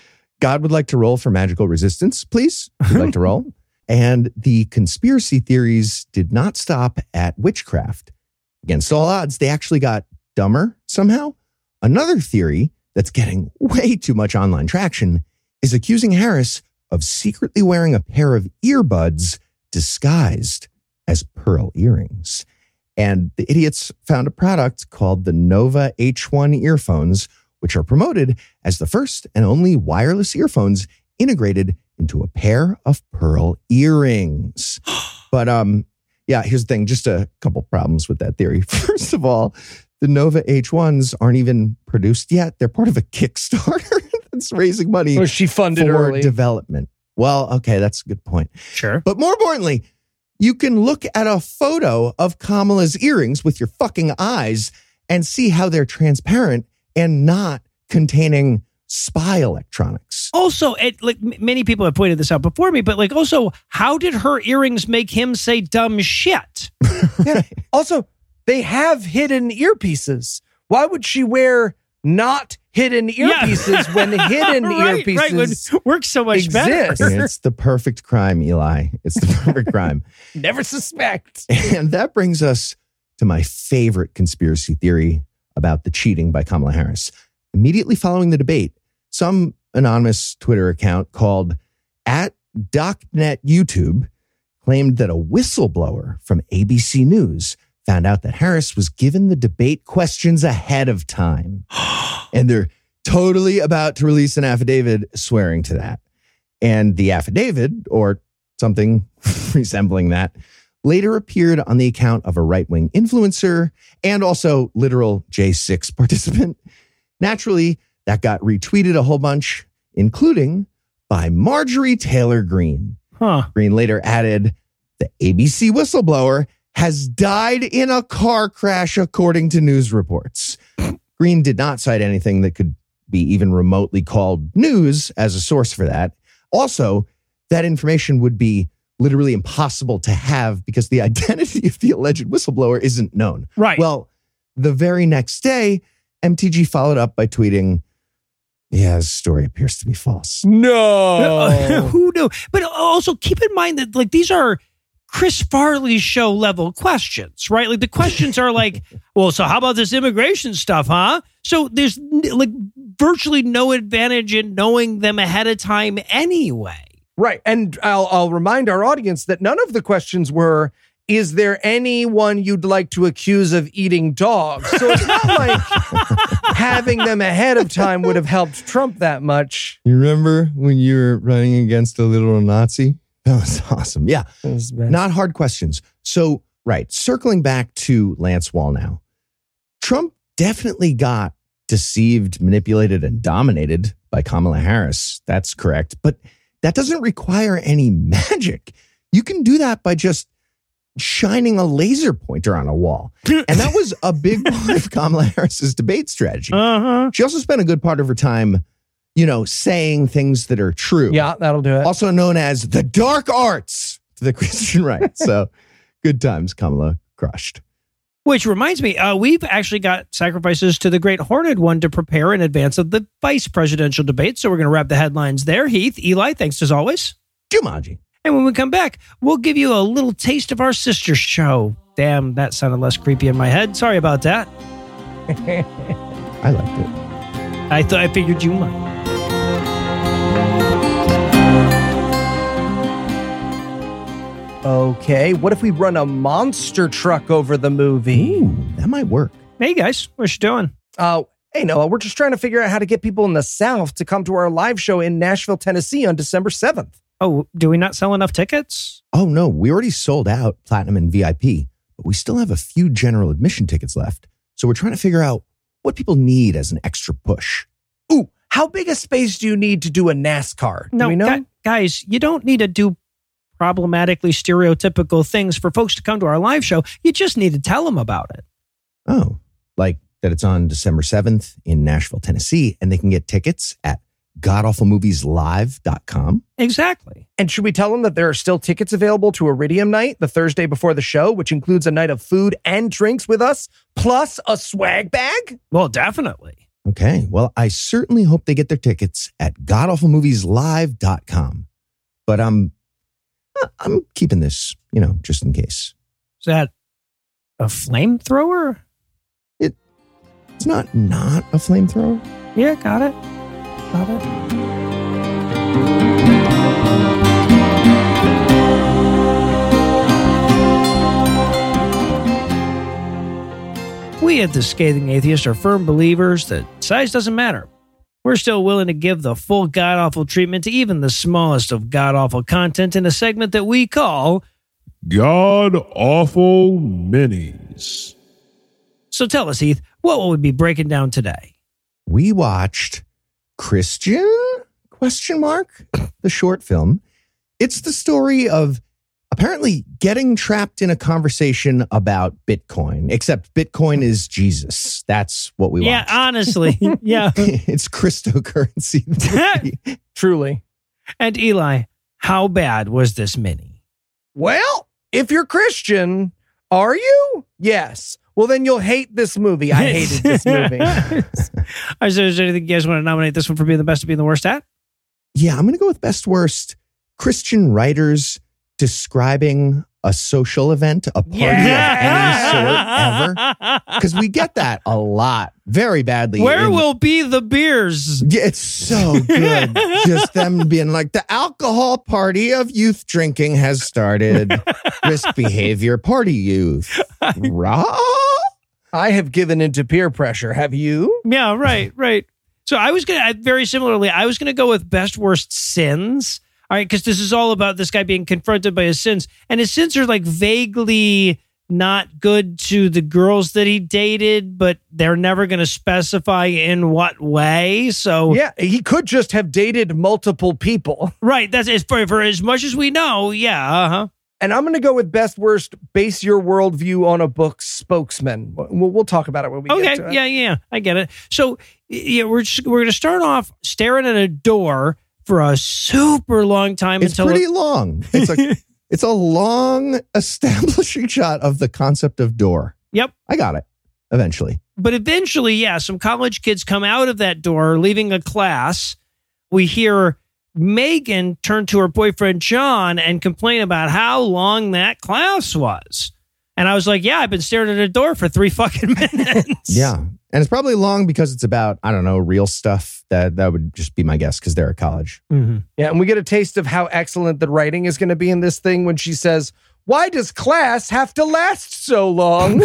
God would like to roll for magical resistance, please. Would like to roll. And the conspiracy theories did not stop at witchcraft. Against all odds, they actually got dumber somehow. Another theory that's getting way too much online traction is accusing Harris of secretly wearing a pair of earbuds disguised as pearl earrings. And the idiots found a product called the Nova H1 earphones, which are promoted as the first and only wireless earphones integrated into a pair of pearl earrings. But yeah, here's the thing, just a couple problems with that theory. First of all, the Nova H1s aren't even produced yet. They're part of a Kickstarter that's raising money Well, she funded for early. development. Well, okay, that's a good point. Sure. But more importantly, you can look at a photo of Kamala's earrings with your fucking eyes and see how they're transparent and not containing spy electronics. Also, like many people have pointed this out before me, but like also, how did her earrings make him say dumb shit? Yeah. Also, they have hidden earpieces. Why would she wear not hidden earpieces when hidden earpieces works so much exist? better? It's the perfect crime, Eli. It's the perfect crime. Never suspect. And that brings us to my favorite conspiracy theory about the cheating by Kamala Harris. Immediately following the debate, some anonymous Twitter account called @DocNetYouTube claimed that a whistleblower from ABC News found out that Harris was given the debate questions ahead of time. And they're totally about to release an affidavit swearing to that. And the affidavit, or something resembling that, later appeared on the account of a right-wing influencer and also literal J6 participant. Naturally, that got retweeted a whole bunch, including by Marjorie Taylor Greene. Greene later added, the ABC whistleblower has died in a car crash, according to news reports. Greene did not cite anything that could be even remotely called news as a source for that. Also, that information would be literally impossible to have because the identity of the alleged whistleblower isn't known. Right. Well, the very next day, MTG followed up by tweeting, yeah, this story appears to be false. No. Who knew? But also keep in mind that like these are Chris Farley show level questions, right? Like the questions are like, well, so how about this immigration stuff, huh? So there's like virtually no advantage in knowing them ahead of time anyway. Right. And I'll remind our audience that none of the questions were, is there anyone you'd like to accuse of eating dogs? So it's not like having them ahead of time would have helped Trump that much. You remember when you were running against a literal Nazi? That was awesome. Yeah. Not hard questions. So, right. Circling back to Lance Wallnau, Trump definitely got deceived, manipulated, and dominated by Kamala Harris. That's correct. But that doesn't require any magic. You can do that by just shining a laser pointer on a wall. And that was a big part of Kamala Harris's debate strategy. She also spent a good part of her time, saying things that are true. Yeah, that'll do it. Also known as the dark arts to the Christian right. So good times, Kamala crushed. Which reminds me, we've actually got sacrifices to the Great Horned One to prepare in advance of the vice presidential debate. So we're going to wrap the headlines there. Heath, Eli, thanks as always. Jumanji. And when we come back, we'll give you a little taste of our sister show. Damn, that sounded less creepy in my head. Sorry about that. I liked it. I figured you might. Okay, what if we run a monster truck over the movie? Ooh, that might work. Hey guys, what you doing? Hey Noah, we're just trying to figure out how to get people in the South to come to our live show in Nashville, Tennessee on December 7th. Oh, do we not sell enough tickets? Oh no, we already sold out Platinum and VIP, but we still have a few general admission tickets left. So we're trying to figure out what people need as an extra push. Ooh, how big a space do you need to do a NASCAR? No, do we know? Guys, you don't need to do problematically stereotypical things for folks to come to our live show. You just need to tell them about it. Oh, like that it's on December 7th in Nashville, Tennessee, and they can get tickets at godawfulmovieslive.com. Exactly. And should we tell them that there are still tickets available to Iridium Night, the Thursday before the show, which includes a night of food and drinks with us, plus a swag bag? Well, definitely. Okay, well, I certainly hope they get their tickets at godawfulmovieslive.com. But I'm keeping this, just in case. Is that a flamethrower? It's not a flamethrower. Yeah, got it. We at The Scathing Atheist are firm believers that size doesn't matter. We're still willing to give the full god-awful treatment to even the smallest of god-awful content in a segment that we call God-Awful Minis. So tell us, Heath, what will we be breaking down today? We watched Christian? The short film. It's the story of apparently getting trapped in a conversation about Bitcoin, except Bitcoin is Jesus. That's what we watched. Yeah, honestly. Yeah. It's cryptocurrency. Truly. And Eli, how bad was this mini? Well, if you're Christian, are you? Yes. Well, then you'll hate this movie. I hated this movie. Is there anything you guys want to nominate this one for being the best or being the worst at? Yeah, I'm going to go with best worst. Christian writers describing a social event, a party of any sort ever. Because we get that a lot, very badly. Where will be the beers? Yeah, it's so good. Just them being like, the alcohol party of youth drinking has started. Risk behavior, party youth. Raw? I have given into peer pressure. Have you? Yeah, right. So I was going to, very similarly, go with best worst sins. All right, because this is all about this guy being confronted by his sins. And his sins are like vaguely not good to the girls that he dated, but they're never going to specify in what way. So yeah, he could just have dated multiple people. Right. That's for as much as we know. Yeah. Uh-huh. And I'm going to go with best worst, base your worldview on a book spokesman. We'll talk about it when we get to it. Yeah. I get it. So yeah, we're going to start off staring at a door for a super long time. It's pretty long. It's a long establishing shot of the concept of door. Yep. I got it. Eventually. But eventually, yeah, some college kids come out of that door, leaving a class. We hear Megan turned to her boyfriend, John, and complained about how long that class was. And I was like, yeah, I've been staring at a door for 3 fucking minutes. Yeah. And it's probably long because it's about, I don't know, real stuff. That would just be my guess because they're at college. Mm-hmm. Yeah, and we get a taste of how excellent the writing is going to be in this thing when she says, why does class have to last so long?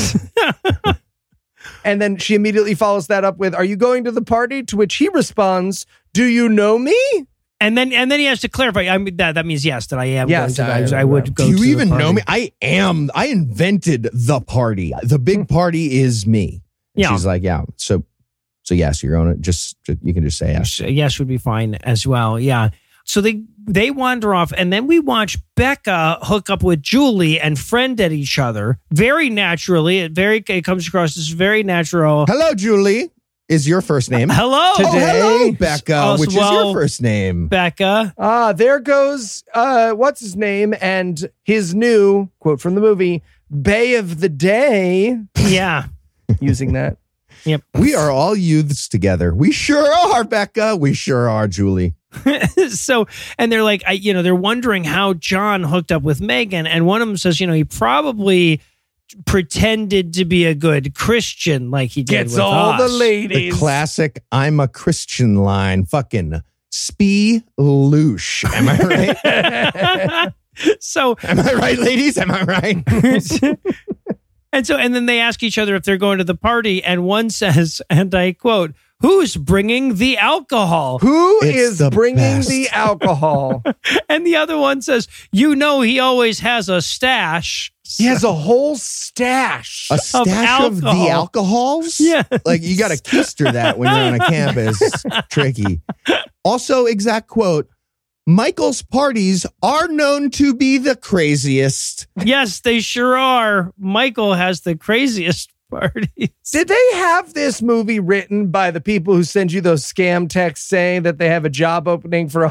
And then she immediately follows that up with, are you going to the party? To which he responds, do you know me? And then he has to clarify. I mean, that means yes, that I am. Yes, going to, I would go. Do you to even the party. know me? I invented the party. The big party is me. And Yeah. she's like, yeah. So yes, you're on it. Just you can just say yes. Yes would be fine as well. Yeah. So they wander off, and then we watch Becca hook up with Julie and friend at each other very naturally. It comes across as very natural. Hello, Julie. Is your first name? Hello. Hello, Becca. Oh, which is well, your first name? Becca. There goes, what's his name? And his new, quote from the movie, Bay of the Day. Yeah. Using that. Yep. We are all youths together. We sure are, Becca. We sure are, Julie. So, and they're like, they're wondering how John hooked up with Megan. And one of them says, he probably pretended to be a good Christian like he did Gets with all us. the The ladies. classic I'm a Christian line. Fucking spee-loosh. Am I right? So, Am I right, ladies? Am I right? and then they ask each other if they're going to the party. And one says, and I quote, who's bringing the alcohol? Who It's is the bringing best. the alcohol? And the other one says, he always has a stash. He has a whole stash. A stash of the alcohol. alcohols? Yeah. Like you got to keister that when you're on a campus. It's tricky. Also, exact quote, Michael's parties are known to be the craziest. Yes, they sure are. Michael has the craziest parties. Did they have this movie written by the people who send you those scam texts saying that they have a job opening for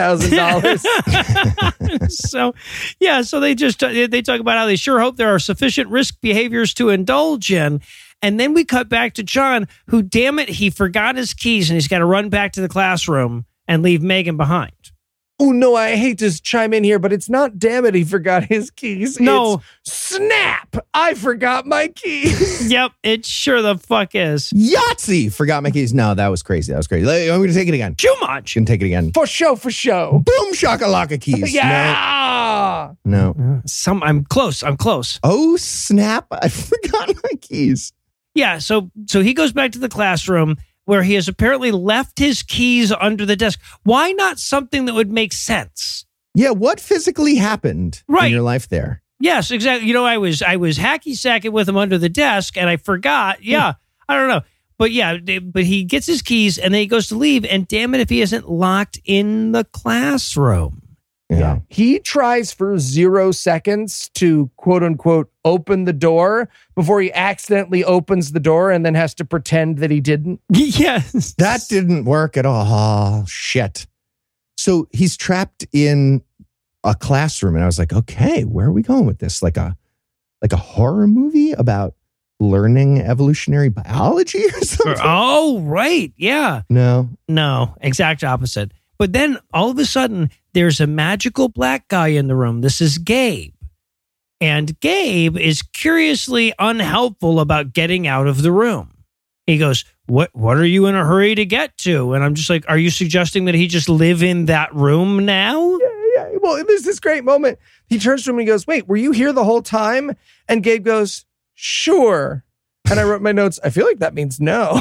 $100,000? So they talk about how they sure hope there are sufficient risk behaviors to indulge in. And then we cut back to John, who, damn it, he forgot his keys and he's got to run back to the classroom and leave Megan behind. Oh, no, I hate to chime in here, but it's not damn it, he forgot his keys. No. It's snap, I forgot my keys. Yep, it sure the fuck is. Yahtzee! Forgot my keys. No, that was crazy. I'm going to take it again. Too much. Going to take it again. For show. Boom shakalaka keys. Yeah. No. I'm close. Oh, snap. I forgot my keys. Yeah, so he goes back to the classroom where he has apparently left his keys under the desk. Why not something that would make sense? Yeah, what physically happened in Right. your life there? Yes, exactly. I was hacky sacking with him under the desk, and I forgot. Yeah, I don't know, but he gets his keys and then he goes to leave. And damn it, if he isn't locked in the classroom. Yeah. He tries for 0 seconds to quote unquote open the door before he accidentally opens the door and then has to pretend that he didn't. Yes, That didn't work at all. Oh, shit. So he's trapped in a classroom, and I was like, okay, where are we going with this? Like a horror movie about learning evolutionary biology or something? Oh, right. Yeah. No. No, exact opposite. But then all of a sudden, there's a magical black guy in the room. This is Gabe. And Gabe is curiously unhelpful about getting out of the room. He goes, What are you in a hurry to get to? And I'm just like, are you suggesting that he just live in that room now? Yeah. Well, there's this great moment. He turns to him and he goes, wait, were you here the whole time? And Gabe goes, sure. And I wrote my notes, I feel like that means no.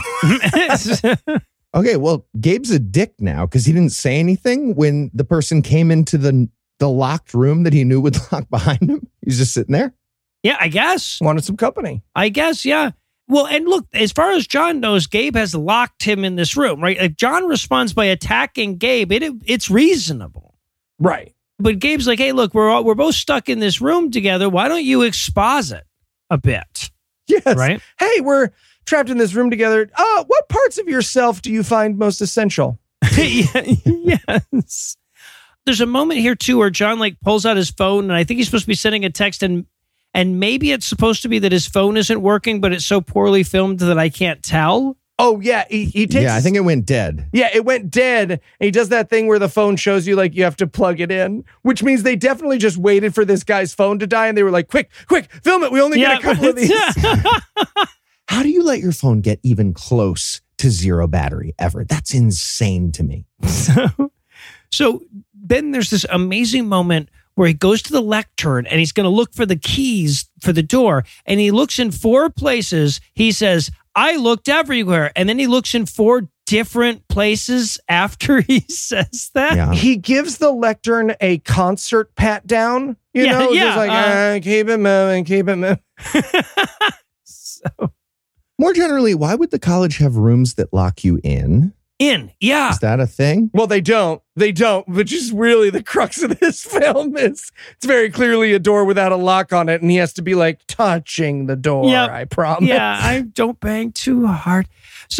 Okay, well, Gabe's a dick now because he didn't say anything when the person came into the locked room that he knew would lock behind him. He's just sitting there. Yeah, I guess. Wanted some company. I guess, yeah. Well, and look, as far as John knows, Gabe has locked him in this room, right? If John responds by attacking Gabe, it's reasonable. Right. But Gabe's like, hey, look, we're both stuck in this room together. Why don't you exposit a bit? Yes. Right? Hey, we're trapped in this room together. What parts of yourself do you find most essential? Yes. There's a moment here, too, where John pulls out his phone, and I think he's supposed to be sending a text, and maybe it's supposed to be that his phone isn't working, but it's so poorly filmed that I can't tell. Oh, yeah. He takes. Yeah, I think it went dead. Yeah, it went dead. And he does that thing where the phone shows you like you have to plug it in, which means they definitely just waited for this guy's phone to die. And they were like, quick, film it. We only get a couple of these. How do you let your phone get even close to zero battery ever? That's insane to me. So then there's this amazing moment where he goes to the lectern and he's going to look for the keys for the door. And he looks in 4 places. He says, I looked everywhere. And then he looks in 4 different places after he says that. Yeah. He gives the lectern a concert pat down. You know, just like, keep it moving, keep it moving. So, More generally, why would the college have rooms that lock you in? yeah. Is that a thing? Well, they don't, which is really the crux of this film. It's very clearly a door without a lock on it, and he has to be like touching the door, I promise. Yeah, I don't bang too hard.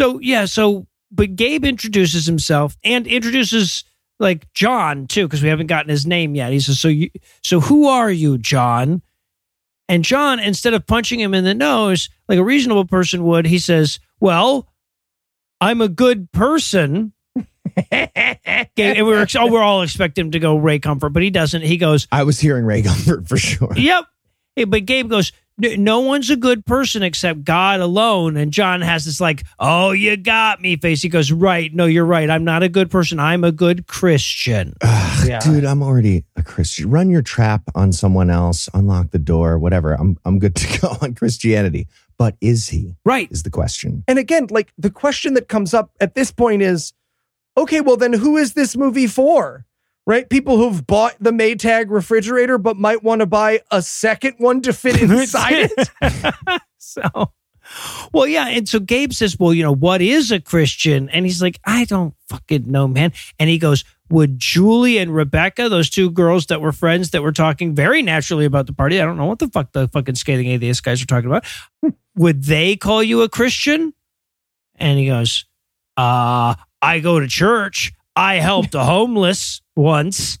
But Gabe introduces himself and introduces like John too, because we haven't gotten his name yet. He says, so who are you, John? And John, instead of punching him in the nose like a reasonable person would, he says, well, I'm a good person. And we're all expecting him to go Ray Comfort, but he doesn't. He goes, I was hearing Ray Comfort for sure. Yep. But Gabe goes, no one's a good person except God alone. And John has this like, oh, you got me face. He goes, right. No, you're right. I'm not a good person. I'm a good Christian. Dude, I'm already a Christian. Run your trap on someone else, unlock the door, whatever. I'm good to go on Christianity. But is he? Right. Is the question. And again, like the question that comes up at this point is, okay, well then who is this movie for? Right? People who've bought the Maytag refrigerator but might want to buy a second one to fit inside it. And so Gabe says, well, what is a Christian? And he's like, I don't fucking know, man. And he goes, would Julie and Rebecca, those 2 girls that were friends that were talking very naturally about the party, I don't know what the fuck the fucking scathing atheist guys are talking about, would they call you a Christian? And he goes, I go to church. I helped a homeless once.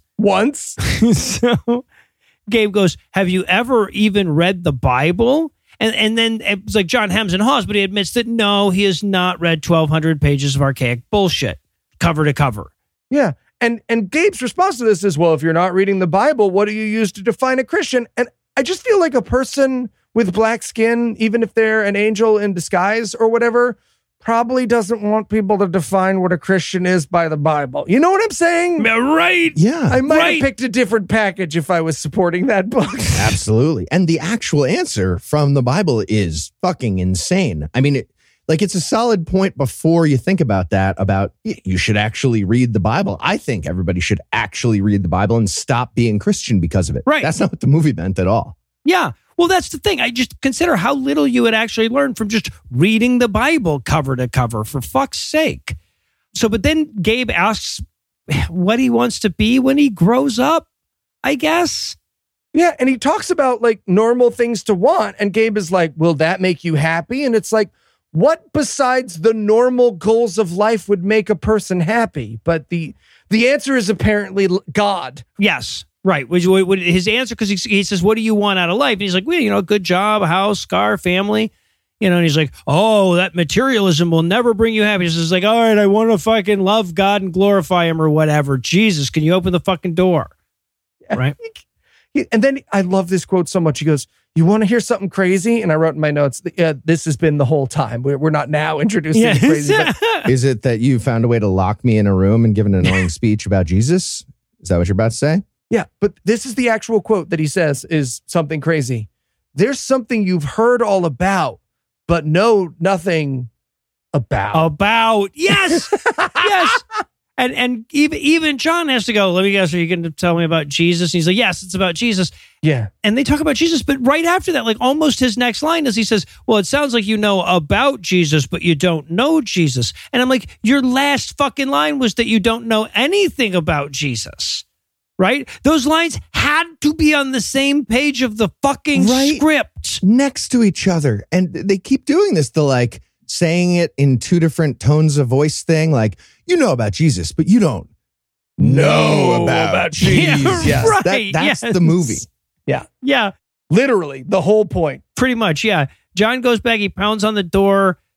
So Gabe goes, have you ever even read the Bible? And then it's like John hems and haws, but he admits that no, he has not read 1,200 pages of archaic bullshit, cover to cover. Yeah. And Gabe's response to this is, well, if you're not reading the Bible, what do you use to define a Christian? And I just feel like a person with black skin, even if they're an angel in disguise or whatever, probably doesn't want people to define what a Christian is by the Bible. You know what I'm saying? Right. Yeah. I might have picked a different package if I was supporting that book. Absolutely. And the actual answer from the Bible is fucking insane. I mean, it's a solid point before you think about that, about you should actually read the Bible. I think everybody should actually read the Bible and stop being Christian because of it. Right. That's not what the movie meant at all. Yeah. Well, that's the thing. I just consider how little you would actually learn from just reading the Bible cover to cover, for fuck's sake. So, but then Gabe asks what he wants to be when he grows up, I guess. Yeah. And he talks about like normal things to want. And Gabe is like, will that make you happy? And it's like, what besides the normal goals of life would make a person happy? But the answer is apparently God. Yes. Right. Which his answer, because he says, what do you want out of life? And he's like, well, a good job, a house, car, family. And he's like, oh, that materialism will never bring you happiness. He's like, all right, I want to fucking love God and glorify him or whatever. Jesus, can you open the fucking door? Right. And then I love this quote so much. He goes, you want to hear something crazy? And I wrote in my notes, this has been the whole time. We're not now introducing the crazy. But is it that you found a way to lock me in a room and give an annoying speech about Jesus? Is that what you're about to say? Yeah, but this is the actual quote that he says is something crazy. There's something you've heard all about, but know nothing about. Yes. Yes. And even John has to go, let me guess, are you going to tell me about Jesus? And he's like, yes, it's about Jesus. Yeah. And they talk about Jesus, but right after that, like almost his next line is he says, well, it sounds like you know about Jesus, but you don't know Jesus. And I'm like, your last fucking line was that you don't know anything about Jesus. Right? Those lines had to be on the same page of the fucking script. Next to each other. And they keep doing this. They're like saying it in 2 different tones of voice thing. Like, you know about Jesus, but you don't know about Jesus. Yeah, yes, right. That's the movie. Yeah. Yeah. Literally the whole point. Pretty much. Yeah. John goes back. He pounds on the door.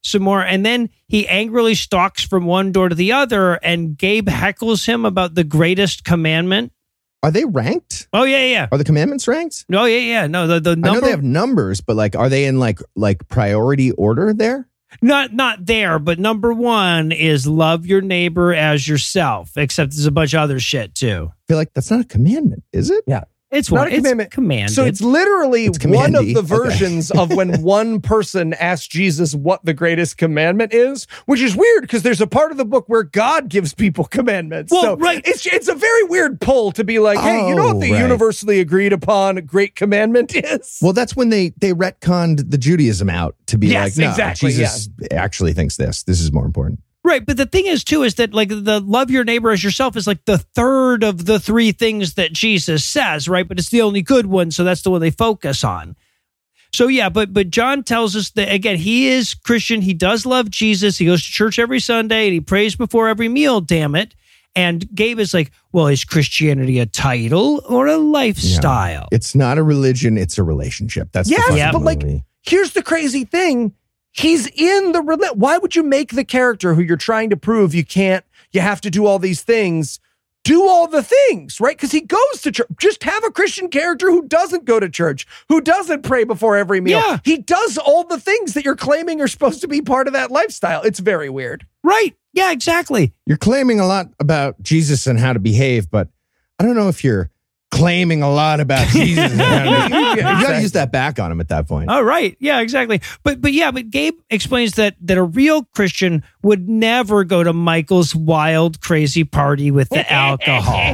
some more. And then he angrily stalks from one door to the other, and Gabe heckles him about the greatest commandment. Are they ranked? Oh, yeah. Are the commandments ranked? Oh, yeah. No, the number. I know they have numbers, but like, are they in like priority order there? Not there, but number 1 is love your neighbor as yourself, except there's a bunch of other shit too. I feel like that's not a commandment, is it? Yeah. It's not a commandment. It's commanded. So it's literally It's one of commandy. the versions of when one person asked Jesus what the greatest commandment is, which is weird because there's a part of the book where God gives people commandments. Well, so right. it's a very weird pull to be like, hey, you know what the right. universally agreed upon great commandment is? Well, that's when they retconned the Judaism out to be Yes, like, no, exactly, Jesus actually thinks this. This is more important. Right, but the thing is, too, is that like the love your neighbor as yourself is like the third of the 3 things that Jesus says, right? But it's the only good one, so that's the one they focus on. So yeah, but John tells us that, again, he is Christian. He does love Jesus. He goes to church every Sunday, and he prays before every meal, damn it. And Gabe is like, well, is Christianity a title or a lifestyle? Yeah. It's not a religion. It's a relationship. That's the Yes, fucking but like, movie. here's the crazy thing. He's in the why would you make the character who you're trying to prove you have to do all these things, do all the things, right? Because he goes to church. Just have a Christian character who doesn't go to church, who doesn't pray before every meal. Yeah. He does all the things that you're claiming are supposed to be part of that lifestyle. It's very weird. Right. Yeah, exactly. You're claiming a lot about Jesus and how to behave, but I don't know if you're claiming a lot about Jesus. And how to behave. You got to use that back on him at that point. Oh, right. Yeah, exactly. But Gabe explains that a real Christian would never go to Michael's wild, crazy party with the alcohol.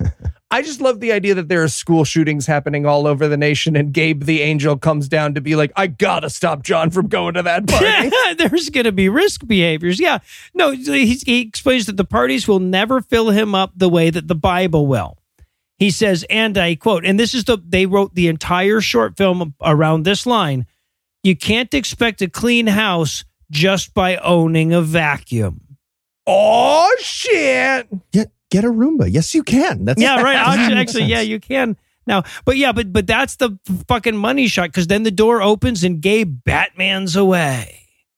I just love the idea that there are school shootings happening all over the nation, and Gabe the angel comes down to be like, I gotta stop John from going to that party. There's going to be risk behaviors. Yeah. No, he explains that the parties will never fill him up the way that the Bible will. He says, and I quote, and this is they wrote the entire short film around this line: you can't expect a clean house just by owning a vacuum. Oh, shit. Get a Roomba. Yes, you can. That's Yeah, right. that makes Actually, yeah, sense. you can. Now, but that's the fucking money shot, because then the door opens and Gabe Batman's away.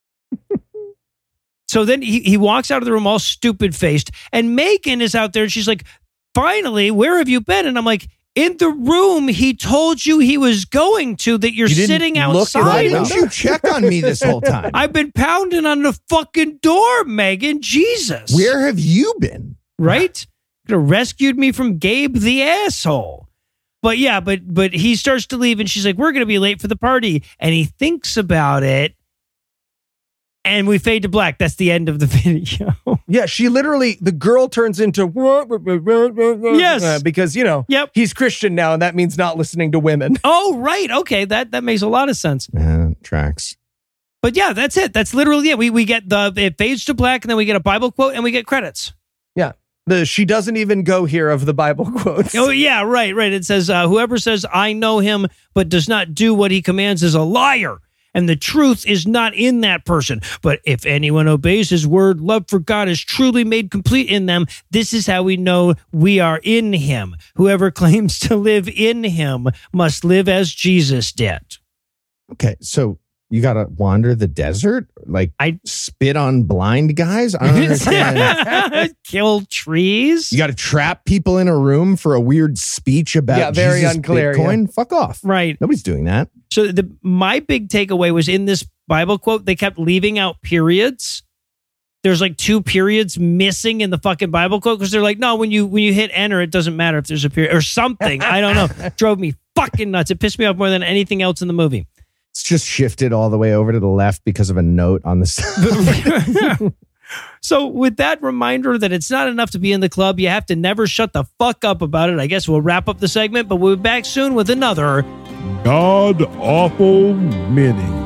So then he walks out of the room all stupid-faced, and Megan is out there, and she's like, finally, where have you been? And I'm like, in the room he told you he was going to, that you're You didn't sitting look outside. Why didn't you check on me this whole time? I've been pounding on the fucking door, Megan. Jesus. Where have you been? Right? Could have rescued me from Gabe the asshole. But yeah, but he starts to leave, and she's like, we're going to be late for the party. And he thinks about it, and we fade to black. That's the end of the video. Yeah, she literally, the girl turns into Yes. because, Yep. he's Christian now, and that means not listening to women. Oh, right. Okay, that makes a lot of sense. Tracks. But yeah, that's it. That's literally it. We get it fades to black, and then we get a Bible quote, and we get credits. Yeah. She doesn't even go here of the Bible quotes. Oh, yeah, right. It says, whoever says, I know him, but does not do what he commands is a liar. And the truth is not in that person. But if anyone obeys his word, love for God is truly made complete in them. This is how we know we are in him. Whoever claims to live in him must live as Jesus did. Okay, so you got to wander the desert? Like, I spit on blind guys? I don't understand. Kill trees? You got to trap people in a room for a weird speech about very Jesus unclear, Bitcoin? Fuck off. Right. Nobody's doing that. So my big takeaway was in this Bible quote, they kept leaving out periods. There's like 2 periods missing in the fucking Bible quote, because they're like, no, when you hit enter, it doesn't matter if there's a period or something. I don't know. Drove me fucking nuts. It pissed me off more than anything else in the movie. It's just shifted all the way over to the left because of a note on the side. So with that reminder that it's not enough to be in the club, you have to never shut the fuck up about it. I guess we'll wrap up the segment, but we'll be back soon with another God Awful Mini.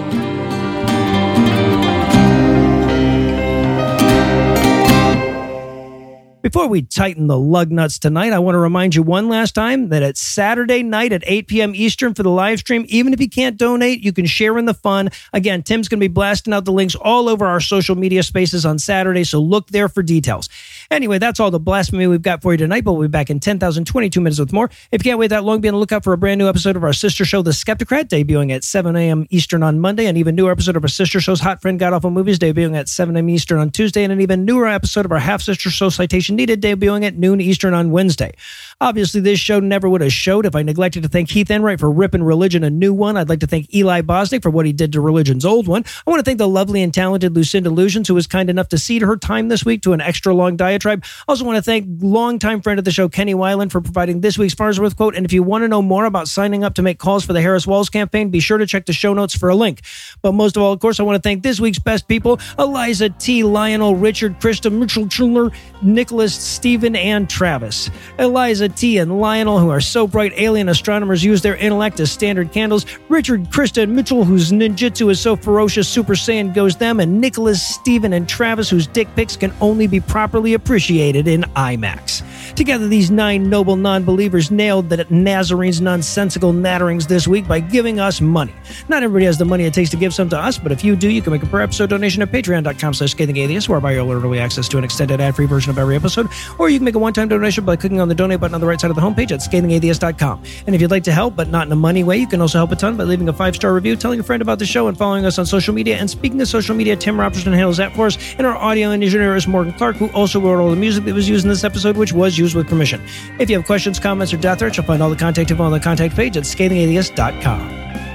Before we tighten the lug nuts tonight, I want to remind you one last time that it's Saturday night at 8 p.m. Eastern for the live stream. Even if you can't donate, you can share in the fun. Again, Tim's going to be blasting out the links all over our social media spaces on Saturday, so look there for details. Anyway, that's all the blasphemy we've got for you tonight, but we'll be back in 10,022 minutes with more. If you can't wait that long, be on the lookout for a brand new episode of our sister show, The Skeptocrat, debuting at 7 a.m. Eastern on Monday, an even newer episode of our sister show's Hot Friend God Awful Movies, debuting at 7 a.m. Eastern on Tuesday, and an even newer episode of our half-sister show, Citation Needed, debuting at noon Eastern on Wednesday. Obviously, this show never would have showed if I neglected to thank Heath Enright for ripping Religion a new one. I'd like to thank Eli Bosnick for what he did to Religion's old one. I want to thank the lovely and talented Lucinda Lugeons, who was kind enough to cede her time this week to an extra long diatribe. I also want to thank longtime friend of the show, Kenny Weiland, for providing this week's Farnsworth quote. And if you want to know more about signing up to make calls for the Harris Walls campaign, be sure to check the show notes for a link. But most of all, of course, I want to thank this week's best people: Eliza T., Lionel, Richard, Krista, Mitchell, Chiller, Nicholas, Stephen, and Travis. Eliza T. and Lionel, who are so bright alien astronomers use their intellect as standard candles. Richard, Krista, and Mitchell, whose ninjutsu is so ferocious Super Saiyan goes them. And Nicholas, Stephen, and Travis, whose dick pics can only be properly appreciated in IMAX. Together, these 9 noble non-believers nailed the Nazarene's nonsensical natterings this week by giving us money. Not everybody has the money it takes to give some to us, but if you do, you can make a per-episode donation at patreon.com/scathingatheist, whereby you'll earn early access to an extended ad-free version of every episode, or you can make a one-time donation by clicking on the donate button on the right side of the homepage at scathingatheist.com. And if you'd like to help, but not in a money way, you can also help a ton by leaving a 5-star review, telling a friend about the show, and following us on social media. And speaking of social media, Tim Robertson handles that for us, and our audio engineer is Morgan Clark, who also wrote all the music that was used in this episode, which was used with permission. If you have questions, comments, or death threats, you'll find all the contact info on the contact page at scathingatheist.com.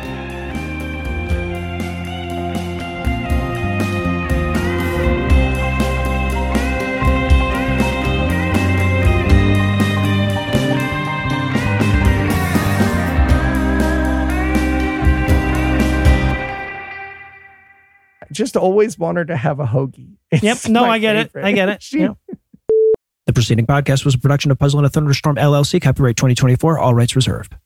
Just always want her to have a hoagie. Yep. No, I get it. I get it. Yep. The preceding podcast was a production of Puzzle in a Thunderstorm, LLC, copyright 2024, all rights reserved.